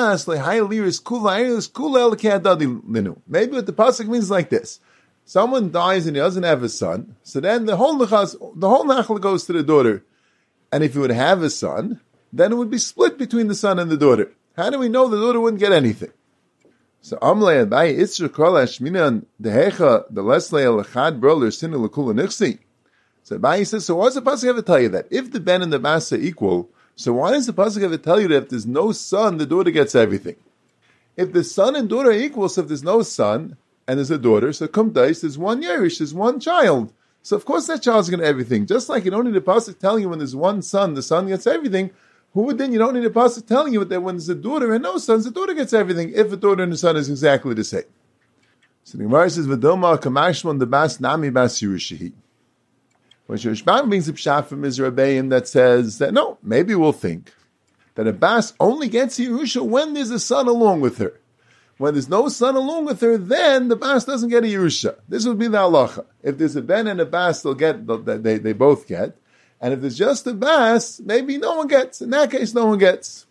pasuk means is like this: someone dies and he doesn't have a son, so then the whole nachal goes to the daughter. And if he would have a son, then it would be split between the son and the daughter. How do we know the daughter wouldn't get anything? So Amlei Abai Itzur Kol Hashminan Dehecha the Leslei Lechad Brother Sinu Lekula Nixi. So Abai says, so why does the pasuk ever tell you that? If the ben and the bas are equal, so why does the pasuk ever tell you that if there's no son, the daughter gets everything? If the son and daughter are equal, so if there's no son and there's a daughter, so kumtais, there's one yerish, there's one child. So of course that child's going to get everything. Just like you don't need a pasuk telling you when there's one son, the son gets everything. Who would then, you don't need a pasuk telling you that when there's a daughter and no sons, the daughter gets everything, if a daughter and a son is exactly the same. So the Gemara says, V'doma kamashmon the bas nami bas yerushihi. When Shishbam brings up Pshat from Mizrabeim that says that no, maybe we'll think that a bas only gets Yerusha when there's a son along with her. When there's no son along with her, then the bas doesn't get a Yerusha. This would be the halacha. If there's a ben and a bas, they both get. And if there's just a bas, maybe no one gets. In that case, no one gets.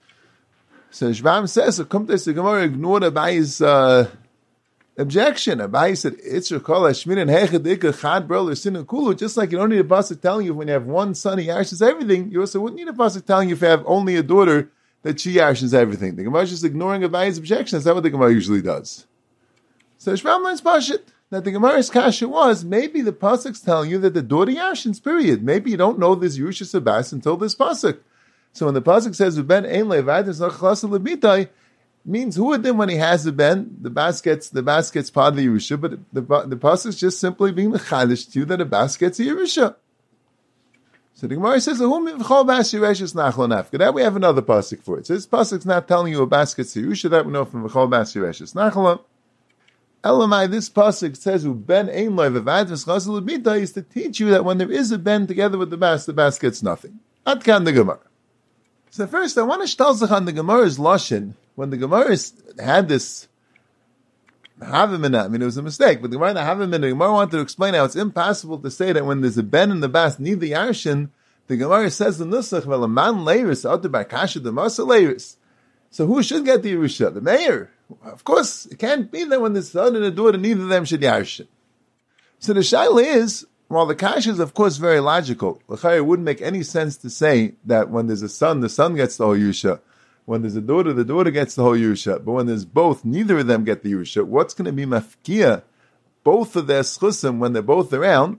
So Shishbam says, so come to the Gemara ignored Abai's objection. Abai said, Itzur Kol Hashminan Hechad Ikar Chad Brother Sinu Kulu. Just like you don't need a pasuk telling you when you have one son, he yarshes everything. You also wouldn't need a pasuk telling you if you have only a daughter that she yarshes everything. The Gemara is just ignoring Abai's objection. That's not what the Gemara usually does. So Shmuel learns Pashit that the Gemara's kasha was maybe the pasuk's telling you that the daughter yarshins. Period. Maybe you don't know this Yerusha Sabas until this pasuk. So when the pasuk says Ben Ein Levad is not Chalasa Lebitai, means who would then when he has a ben, the bas gets part of the Yerusha, but the pasuk is just simply being mechadish to you that a bas gets a Yerusha. So the Gemara says, that we have another pasuk for it. So this pasuk's not telling you a bas gets a Yerusha, that we know from V'chol bas Yereshis Nachla. Elamai, this pasuk says, ben ein loy v'vad v'schazal l'bita, is to teach you that when there is a ben together with the bas gets nothing. Atkan the Gemara. So first, I want to shtalzach on the Gemara's lashon. When the Gemara had this Havimina, it was a mistake, but the Gemara wanted to explain how it's impossible to say that when there's a ben and the bas need the yarshin. The Gemara says the nusach v'laman leiris out by kasha the masa leiris. So who should get the Yerusha? The mayor. Of course, it can't be that when there's a son and a daughter, neither of them should yarshin. So the shaila is, while the kasha is of course very logical, it wouldn't make any sense to say that when there's a son, the son gets the whole Yerusha. When there's a daughter, the daughter gets the whole Yerusha. But when there's both, neither of them get the Yerusha. What's going to be mafkia? Both of their schusim, when they're both around,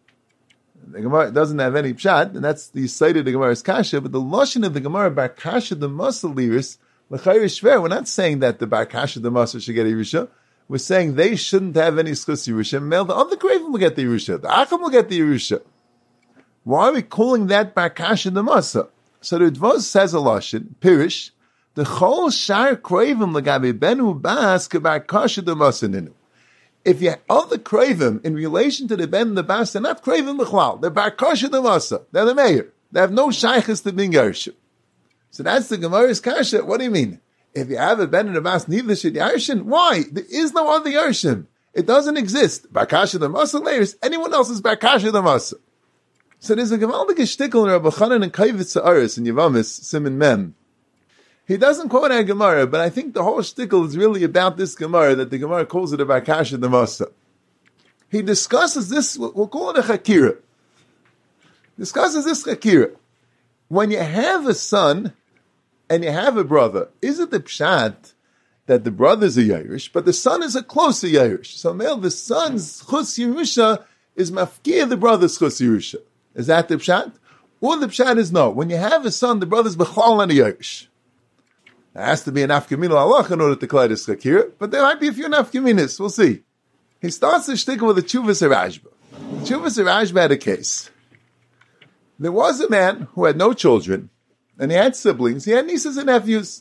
the Gemara doesn't have any pshat, and that's the side of the Gemara's kasha, but the lashon of the Gemara, bar kasha the muscle liris, l'chayr shver, we're not saying that the bar kasha the muscle should get a Yerusha. We're saying they shouldn't have any schus Yerusha. Male, the other Kravim will get the Yerusha. The Acham will get the Yerusha. Why are we calling that bar kasha the muscle? So the Dvaz says a lashon, pirish, the whole shar kravim lagabe benu bas kabar kasha the masaninu. If you have other kravim in relation to the ben and the bas, they're not kravim b'chlal. They're bar kasha the masa. They're the mayor. They have no shaykhs to being yarshin. So that's the Gemara's kasha. What do you mean? If you have a ben and a bas, neither should yarshin. Why? There is no other yarshin. It doesn't exist. Bar kasha the masa layers. Anyone else is bar kasha the masa. So there's a gemaldige shtickle in Rabbi Chanan and Kayvitz Sa'aris in Yavamis Siman Mem. He doesn't quote our Gemara, but I think the whole shtickle is really about this Gemara, that the Gemara calls it a Barkasha the Masa. He discusses this, we'll call it a Chakira. Discusses this Chakira. when you have a son and you have a brother, is it the pshat that the brother's a Yerush, but the son is a closer Yerush? So the son's Chus Yerusha is mafkir the brother's Chus Yerusha. Is that the pshat? Or the pshat is no. When you have a son, the brother's b'chol and a Yerush. There has to be an afkamina halach in order to collide this chakir, but there might be a few nafkaminas. We'll see. He starts the shtickle with a Tshuvas Rashba. Tshuvas Rashba had a case. There was a man who had no children, and he had siblings. He had nieces and nephews.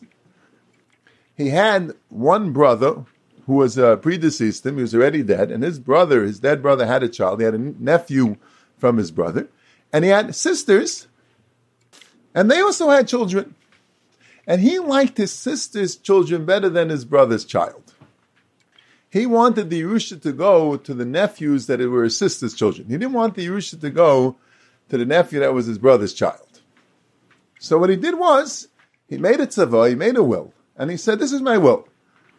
He had one brother who was predeceased him. He was already dead, and his dead brother, had a child. He had a nephew from his brother, and he had sisters, and they also had children. And he liked his sister's children better than his brother's child. He wanted the Yerusha to go to the nephews that were his sister's children. He didn't want the Yerusha to go to the nephew that was his brother's child. So what he did was, he made a tzavah, he made a will, and he said, this is my will.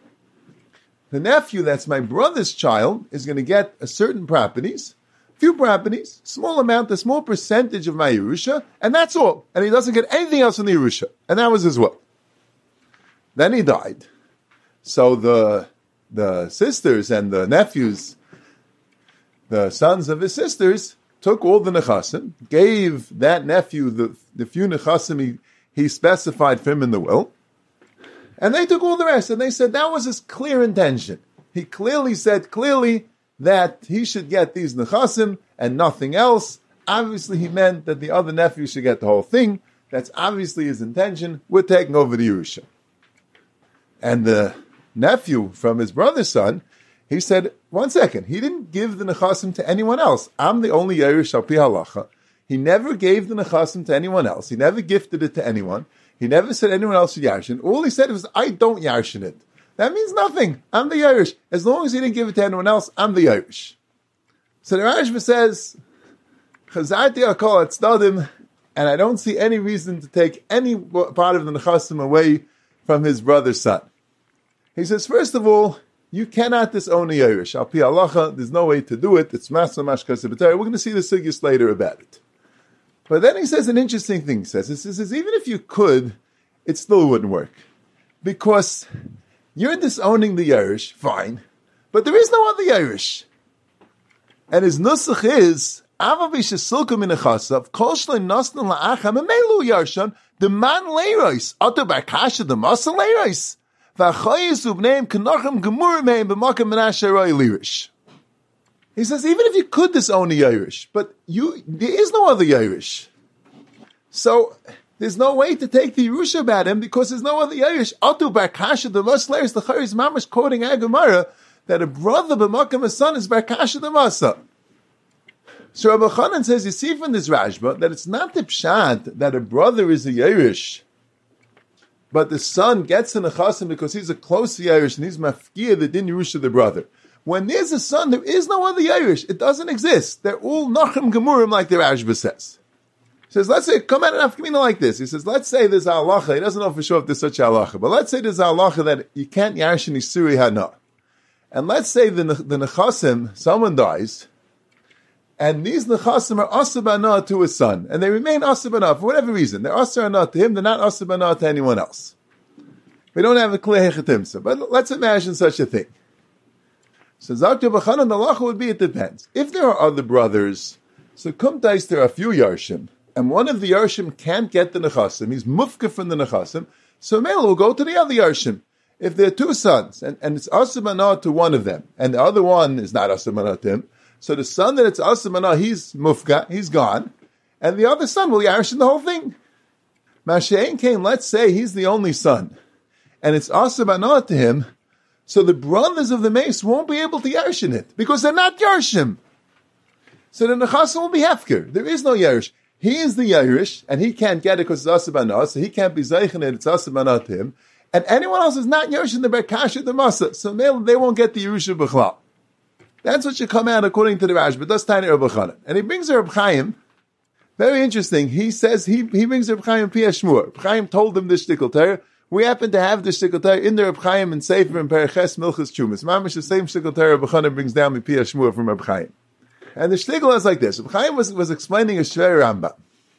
The nephew that's my brother's child is going to get a certain properties, few properties, small amount, a small percentage of my Yerusha, and that's all. And he doesn't get anything else in the Yerusha. And that was his will. Then he died. So the sisters and the nephews, the sons of his sisters, took all the nechasim, gave that nephew the few nechasim he specified for him in the will, and they took all the rest, and they said that was his clear intention. He clearly said that he should get these nechasim and nothing else. Obviously, he meant that the other nephew should get the whole thing. That's obviously his intention. We're taking over the Yerusha. And the nephew from his brother's son, he said, 1 second, he didn't give the nechasim to anyone else. I'm the only Yerush al pi halacha. He never gave the nechasim to anyone else. He never gifted it to anyone. He never said anyone else should yarshin. All he said was, I don't yarshin it. That means nothing. I'm the Yerush. As long as he didn't give it to anyone else, I'm the Yerush. So the Rashba says, Chazarti akol atzadim, and I don't see any reason to take any part of the nechasim away from his brother's son. He says, first of all, you cannot disown a Yerush. Al pi halacha, there's no way to do it. It's masa mashkas b'tayr. We're going to see the sugyas later about it. But then he says an interesting thing. He says, even if you could, it still wouldn't work. Because you're disowning the Yerush, fine, but there is no other Yerush. And his nusach is, Avavi shesilka min echasav, kol shloi nosnan la'acham, emelu yarshan, the man leiros, ato barkasha, the masa leiros, v'achayis ubneim kenochem gemurim b'makam menashe roi lirish. He says, even if you could disown the Yerush, but there is no other Yerush. So, there's no way to take the Yerusha about him because there's no other Yerush. Atu barkasha the Muslayers, the Charis Mamash quoting Agamara that a brother b'makam a son is barkasha the Masa. So Rabbi Chanan says, you see from this Rashba that it's not the pshat that a brother is a Yerush, but the son gets in a chasim because he's a close Yerush and he's mafkir the din Yerusha the brother. When there's a son, there is no other Yerush. It doesn't exist. They're all Nachem Gemurim, like the Rashba says. He says, let's say, come at an Afkamina like this. He says, let's say there's a halacha. He doesn't know for sure if there's such a halacha, but let's say there's a halacha that you can't Yarshin Isuri Hana. And let's say the Nechasim, someone dies, and these Nechasim are Asabana to his son, and they remain Asabana for whatever reason. They're Asabana to him, they're not Asabana to anyone else. We don't have a clear Hechetimsa, but let's imagine such a thing. So Zakir B'chanan, the halacha would be, it depends. If there are other brothers, so Kumtais, there are a few Yarshim, and one of the Yarshim can't get the Nechasim, he's mufka from the Nechasim, so Mela will go to the other Yarshim. If there are two sons, and it's Asamana to one of them, and the other one is not Asamana to him, so the son that it's Asamana, he's mufka, he's gone, and the other son will Yarshin the whole thing. Mashain came, let's say he's the only son, and it's Asamana to him, so the brothers of the mace won't be able to Yarshin it, because they're not Yarshim. So the Nechasim will be Hefker. There is no Yerush. He is the Yerush, and he can't get it because it's Asabana, so he can't be Zeichen it, it's Asabana to him. And anyone else is not Yerush the Berkasha the Masa, so they won't get the Yerusha B'chlal. That's what should come out according to the Rashba. That's Tiny Reb Chanan. And he brings Reb Chaim, very interesting, he says, he brings Reb Chaim Pia Shmur. Reb Chaim told him this shtickle Torah. We happen to have the shtickle Torah in the Reb Chaim and Sefer and Periches Milchus Chumas. Mamish the same shtickle Torah Reb Chanan brings down with Pia Shmur from Reb Chaim. And the shtickle is like this. Reb Chaim was explaining a Shver Rambam.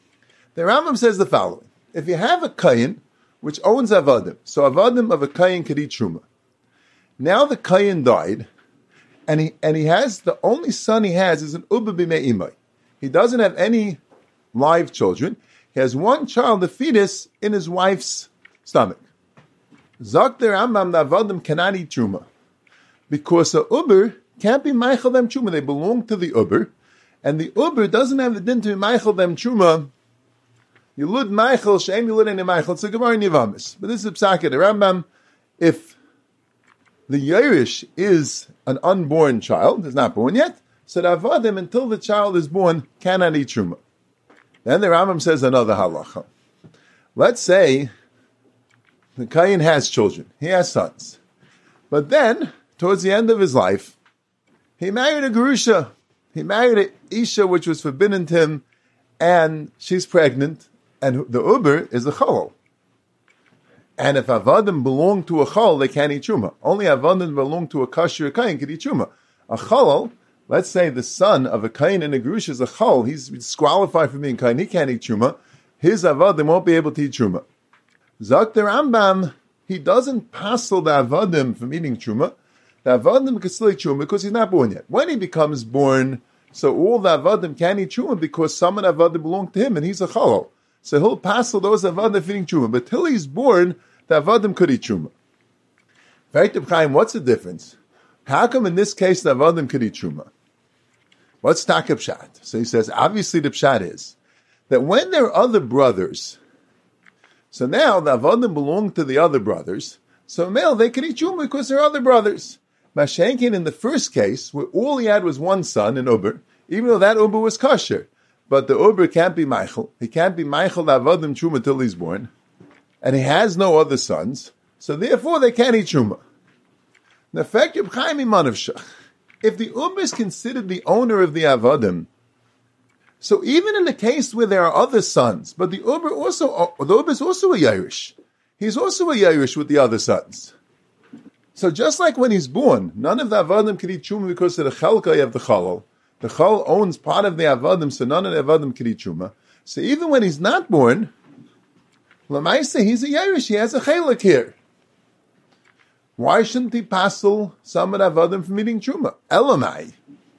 The Rambam says the following. If you have a Kayin which owns Avadim, so Avadim of a Kayin could eat Truma. Now the Kayin died, and he has, the only son he has is an Uba B'mei Imai. He doesn't have any live children. He has one child, the fetus, in his wife's stomach. Zak the Rambam, the Avadim cannot eat Truma. Because the Uber can't be Meichel them Truma. They belong to the Uber. And the Uber doesn't have the din to be Meichel them Truma. Yulud Meichel, She'em Yulud Ene Meichel. It's a Gemara in Yevamis. But this is Psaka. The Rambam, if the Yerush is an unborn child, is not born yet, so the Avadim, until the child is born, cannot eat Truma. Then the Rambam says another halacha. Let's say the Kayin has children. He has sons. But then, towards the end of his life, he married a Gerusha. He married an Isha which was forbidden to him, and she's pregnant, and the Uber is a Chalal. And if Avadim belong to a Chalal, they can't eat Truma. Only Avadim belong to a Kasher Kayin can eat Truma. A Chalal, let's say the son of a Kayin and a Gerusha is a Chalal, he's disqualified from being Kayin, he can't eat Truma. His Avadim won't be able to eat Truma. Zak the Rambam, he doesn't passel the Avadim from eating Truma. The Avadim can still eat Truma because he's not born yet. When he becomes born, so all the Avadim can eat Truma because some of the Avadim belong to him and he's a Chalal. So he'll passel those Avadim for eating Truma. But till he's born, the Avadim could eat Truma. What's the difference? How come in this case the Avadim could eat Truma? What's Taka Pshat? So he says, obviously the Pshat is that when there are other brothers, so now the Avadim belong to the other brothers, so male, they can eat Truma because they're other brothers. Mashenkin, in the first case, where all he had was one son, an Uber, even though that Uber was kosher, but the Uber can't be Meichel. He can't be Meichel the Avadim Truma till he's born, and he has no other sons, so therefore they can't eat Truma. If the Uber is considered the owner of the Avadim, so even in the case where there are other sons, but the Uber is also a Yerush. He's also a Yerush with the other sons. So just like when he's born, none of the Avadim can eat Truma because of the Chalkai of the Chalal. The Chalal owns part of the Avadim, so none of the Avadim can eat Truma. So even when he's not born, Lamaisa, he's a Yerush, he has a Chalak here. Why shouldn't he passel some of the Avadim from eating Truma? Elamai.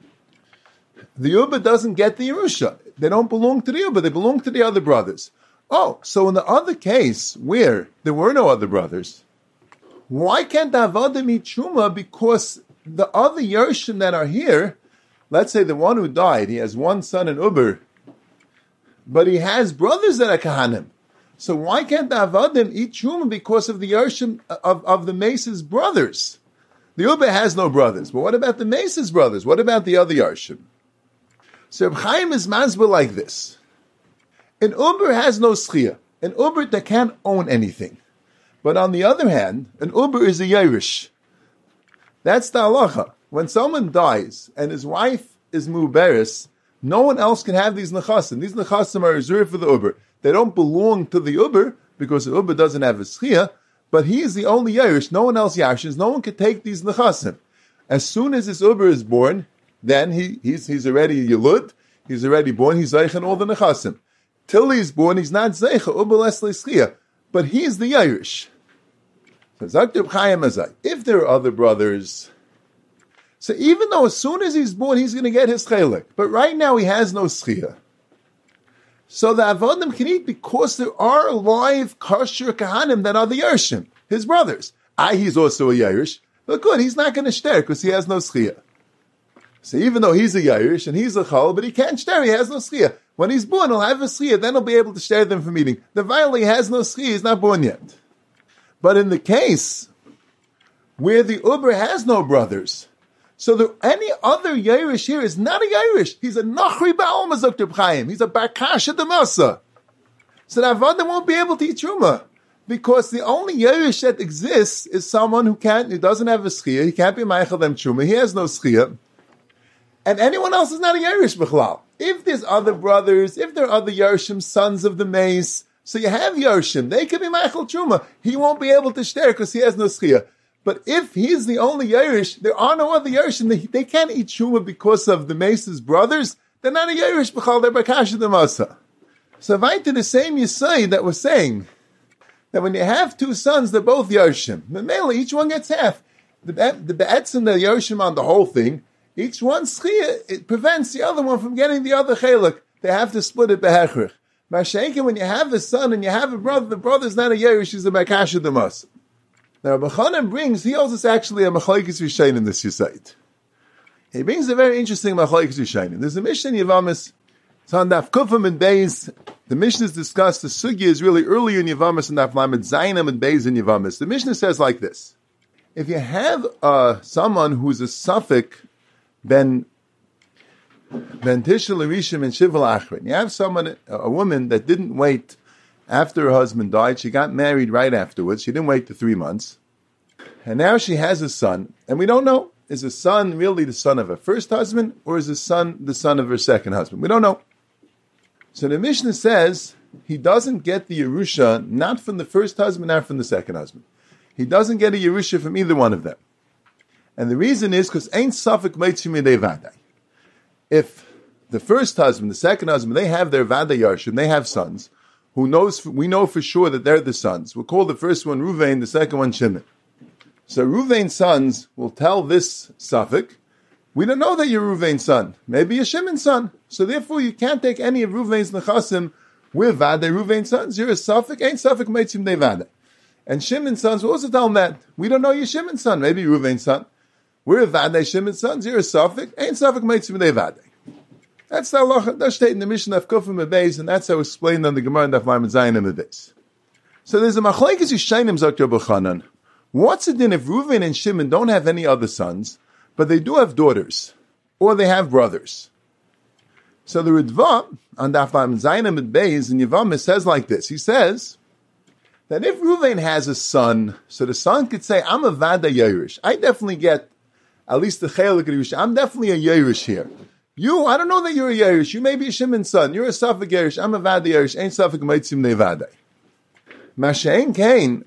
The Uber doesn't get the Yerusha. They don't belong to the Uber, they belong to the other brothers. Oh, so in the other case, where there were no other brothers, why can't the Avadim eat Truma? Because the other Yerushim that are here, let's say the one who died, he has one son in Uber, but he has brothers that are Kahanim. So why can't the Avadim eat Truma because of the Yerushim of the Mesa's brothers? The Uber has no brothers, but what about the Mesa's brothers? What about the other Yerushim? So Reb Chaim is masber like this. An Uber has no schia. An Uber that can't own anything. But on the other hand, an Uber is a Yerush. That's the halacha. When someone dies and his wife is muberis, no one else can have these nechasim. These nechasim are reserved for the Uber. They don't belong to the Uber because the Uber doesn't have a schia, but he is the only Yerush. No one else yashes. No one can take these nechasim. As soon as this Uber is born, then he's already Yilud, he's already born, he's Zeich all the Nechasim. Till he's born, he's not Zeich, Uber Leslie Schia, but he's the Yerush. So Zakir Chaim Azai, if there are other brothers, so even though as soon as he's born, he's going to get his Chelek, but right now he has no Schia. So the Avadim can eat because there are live kosher Kahanim that are the Yerushim, his brothers. He's also a Yerush, but good, he's not going to share because he has no Schia. So even though he's a Yerush and he's a Chal, but he can't share, he has no Schia. When he's born, he'll have a Schia, then he'll be able to share them from eating. The Vayli has no Schia, he's not born yet. But in the case where the Uber has no brothers, so any other Yerush here is not a Yerush. He's a Nachri Ba'al Mazuk Reb Chaim. He's a Barkasha Demasa. So the Avadim won't be able to eat Truma. Because the only Yerush that exists is someone who doesn't have a Schia, he can't be Meichel them Truma, he has no Schia. And anyone else is not a Yerush B'chlal. If there's other brothers, if there are other Yerushim, sons of the Mace, so you have Yerushim, they could be Meichel Truma. He won't be able to share because he has no Schia. But if he's the only Yerush, there are no other Yerushim, they can't eat Truma because of the Mace's brothers, they're not a Yerush B'chlal, they're Bakasha Demasa. So right to the same Yisai that we're saying, that when you have two sons, they're both Yoshim. Memela, each one gets half. The Be'etzim, the Yoshim on the whole thing, each one Schia, it prevents the other one from getting the other Chelak. They have to split it Behechrich. Mashenka, when you have a son and you have a brother, the brother's not a Yerush, he's a Makasha Demas. Now, Rabbi Chanan brings, he also is actually a Machlokes Rishonim in this Yisait. He brings a very interesting Machlokes Rishonim. There's a Mishnah in Yevamos, it's on Daf Kufam and Beis. The Mishnah is discussed, the Sugya is really early in Yevamos and Daf Lamed Zainam and Beis in Yevamos. The Mishnah says like this: if you have someone who's a suffix ben Tishel Rishim and Shival Achrin, you have someone, a woman that didn't wait after her husband died, she got married right afterwards, she didn't wait the 3 months, and now she has a son, and we don't know, is the son really the son of her first husband, or is the son of her second husband? We don't know. So the Mishnah says, he doesn't get the Yerusha, not from the first husband, not from the second husband. He doesn't get a Yerusha from either one of them. And the reason is, because ain't Safek Meitzim Yedei Vadai. If the first husband, the second husband, they have their Vadai Yarshim, they have sons, we know for sure that they're the sons. We'll call the first one Ruvain, the second one Shimon. So Ruvain's sons will tell this Safek, we don't know that you're Ruvain's son. Maybe you're Shimon's son. So therefore you can't take any of Ruvain's Nechasim with Vadai Ruvain's sons. You're a Safek, ain't Safek Meitzim Yedei Vadai. And Shimon's sons will also tell him that. We don't know you're Shimon's son. Maybe Ruvain's son. We're a Vadai Shimon's sons. You're a Safek, ain't Safek Meitzim Yedei Vadai. That's the halacha. That's stated in the Mishnah of Kufim Beis, and that's how it's explained on the Gemara and Daf Lamed Zayin Beis. So there's a Machlokes Yishainim Zakir B'Chanan. What's it then if Reuven and Shimon don't have any other sons, but they do have daughters, or they have brothers? So the Ritva on Daf Lamed Zayin Beis in Yevamos says like this. He says that if Reuven has a son, so the son could say, "I'm a Vada Yerush. I definitely get at least the Chelik Yerush. I'm definitely a Yerush here." You, I don't know that you're a Yerush. You may be a Shimon's son. You're a Safek Yerush. I'm a Vada Yerush. Ain't Safek Meitzim Nevadai. Mashain Kain,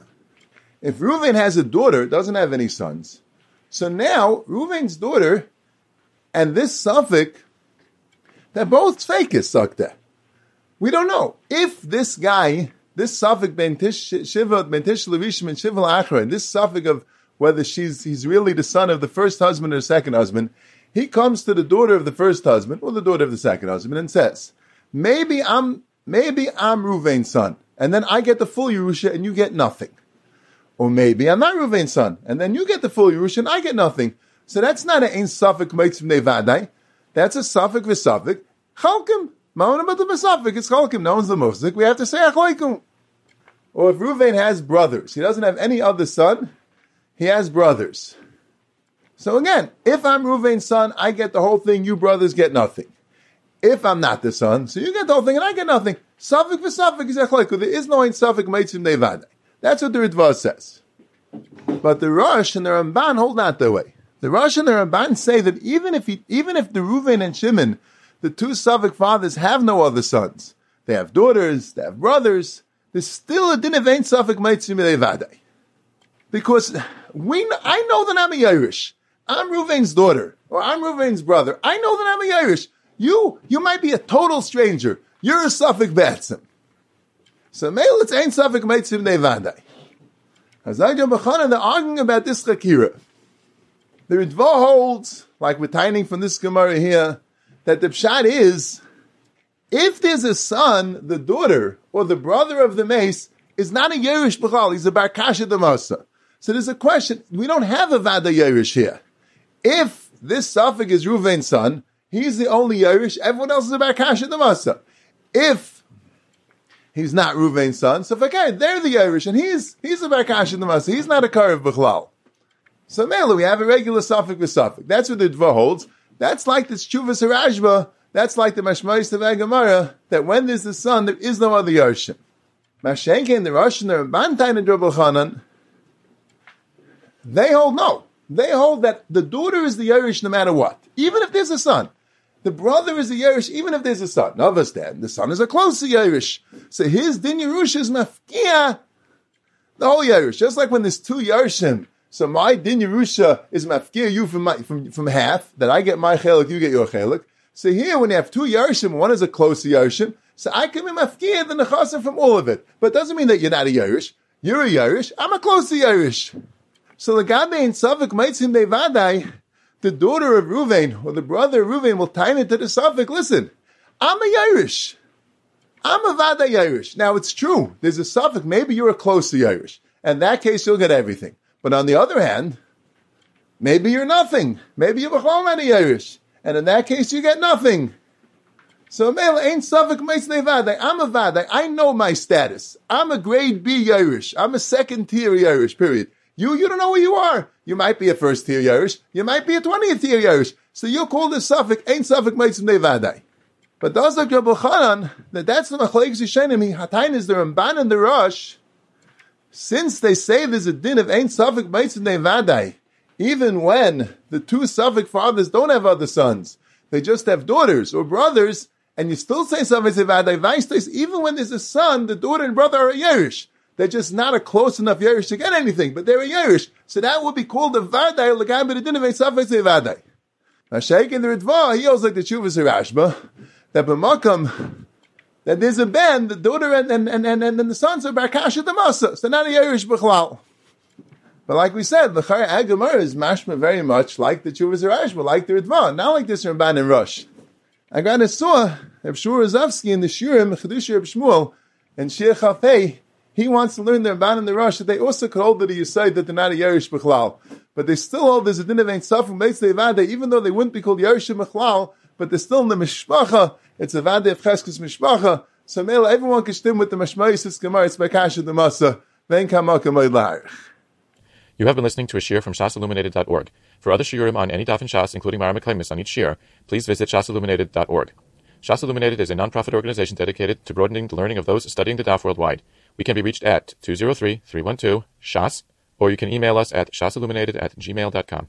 if Reuven has a daughter, doesn't have any sons, so now Reuven's daughter and this Safek, they're both fakis Sakta. We don't know. If this guy, this Safek Ben Shiva, Ben Tish Levishim and Shiva Achra, and this Safek of whether he's really the son of the first husband or the second husband, he comes to the daughter of the first husband or the daughter of the second husband and says, maybe I'm Reuven's son, and then I get the full Yerusha and you get nothing. Or maybe I'm not Reuven's son, and then you get the full Yerusha and I get nothing. So that's not an Ein Safek Meitzim Nevadai. That's a Safek v'Safek. Chalkim. Ma'onim but the Safek. It's Chalkim. No one's the Mosik. We have to say Achloikum. Or if Reuven has brothers, he doesn't have any other son, he has brothers. So again, if I'm Reuven's son, I get the whole thing, you brothers get nothing. If I'm not the son, so you get the whole thing and I get nothing. Safek v'Safek is Achloikum. There is no Ein Safek Meitzim Nevadai. That's what the Ritva says. But the Rosh and the Ramban hold not that way. The Rosh and the Ramban say that even if the Reuven and Shimon, the two Safek fathers, have no other sons, they have daughters, they have brothers, there's still a din of Ein Safek Meitzim Yedei Vadai. Because I know that I'm a Yerush. I'm Reuven's daughter, or I'm Reuven's brother. I know that I'm a Yerush. You might be a total stranger. You're a Safek Be'etzim. So male, it's Ein Safek Meitzim Yedei Vadai. Hazayja B'Chanan, they're arguing about this Chakira. The Ritva holds, like we're tining from this Gemara here, that the Pshat is, if there's a son, the daughter, or the brother of the mace, is not a Yerush B'chal, he's a Bar Kasha Damasa. So there's a question, we don't have a Vada Yerush here. If this Safek is Reuven's son, he's the only Yerush, everyone else is a Bar Kasha Damasa. If he's not Reuven's son, so okay, they're the Yerush, and he's a Bar Kasha Damasa, he's not a Karev B'chlal. So Mela, we have a regular Safek v'Safek. That's what the Dva holds. That's like the Tshuvas Harashba. That's like the Mashmais of Gemara, that when there's a son, there is no other Yarshim. Mashenke and the Rosh and the Ramban and Rabbi Chanan, they hold no. They hold that the daughter is the Yerush no matter what. Even if there's a son. The brother is the Yerush even if there's a son. Navastan, the son is a closer Yerush. So his Din Yerush is Mafkia, the whole Yerush. Just like when there's two Yerushim, so my Din Yerusha is Mafkia you from half, that I get my Chelik, you get your Chelik. So here when you have two Yerushim, one is a closer Yerushim, So I can be mafkir the nechasim from all of it. But it doesn't mean that you're not a Yerush. You're a Yerush. I'm a close to Yerush. So the Gabe in Safek Meitzim Nevadai, the daughter of Ruvain, or the brother of Ruvain, will tie into the Safek, listen, I'm a Yerush. I'm a Vada Yerush. Now it's true. There's a Safek, maybe you're a close to Yerush. In that case, you'll get everything. But on the other hand, maybe you're nothing. Maybe you're a Cholman Yerush. And in that case, you get nothing. So Mele ain't Safek Meitzim Nevadai. I'm a Vada. I know my status. I'm a grade B Yerush. I'm a second tier Yerush, period. You don't know where you are. You might be a first tier Yerush. You might be a 20th tier Yerush. So you call this Safek, ain't Safek Meitzim Nevadai. But does like Rabbi Chanan, that's the Machlekes Yishenim, he hatain is the Ramban and the Rosh, since they say there's a din of ain't Safek Meitzim Nevadai, even when the two Safek fathers don't have other sons, they just have daughters or brothers, and you still say Safek Nevadai, Vaistais, even when there's a son, the daughter and brother are a Yerush. They're just not a close enough Yerush to get anything, but they're a Yerush. So that would be called a Vadai, l'gam the din of ain't Safek Nevadai. Now Sheikh in the Ritva, he also like the Chuvas Rashba, that b'makam, that there's a band, the daughter and the sons are Barkasha the Masa, so not a Yerush b'chlal. But like we said, the Chaya Agamar is mashma very much like the Chuvas Rashba, like the Ritva, not like this Ramban and Rosh. I got a saw Reb Shur Azavsky in the Shurim, Chedush Reb Shmuel, and Shir Chafei, he wants to learn the Ramban and the Rosh, that they also could hold that you say that they're not a Yerush b'chlal. But they still hold there's a din of Ein Safek Meitzim Nevadai, even though they wouldn't be called Yerush b'chlal, but they're still in the Mishpacha, it's a Vadai of Cheskes Mishpacha, so Mela, everyone can stim with the Mashmayis, it's Gemara, it's Bakasha the Masa, Ven Kamaka Meilach. You have been listening to a shiur from shasilluminated.org. For other shiurim on any daf in Shas, including Mara Meklemis on each shiur, please visit shasilluminated.org. Shas Illuminated is a non-profit organization dedicated to broadening the learning of those studying the daf worldwide. We can be reached at 203-312-SHAS, or you can email us at shasilluminated@gmail.com.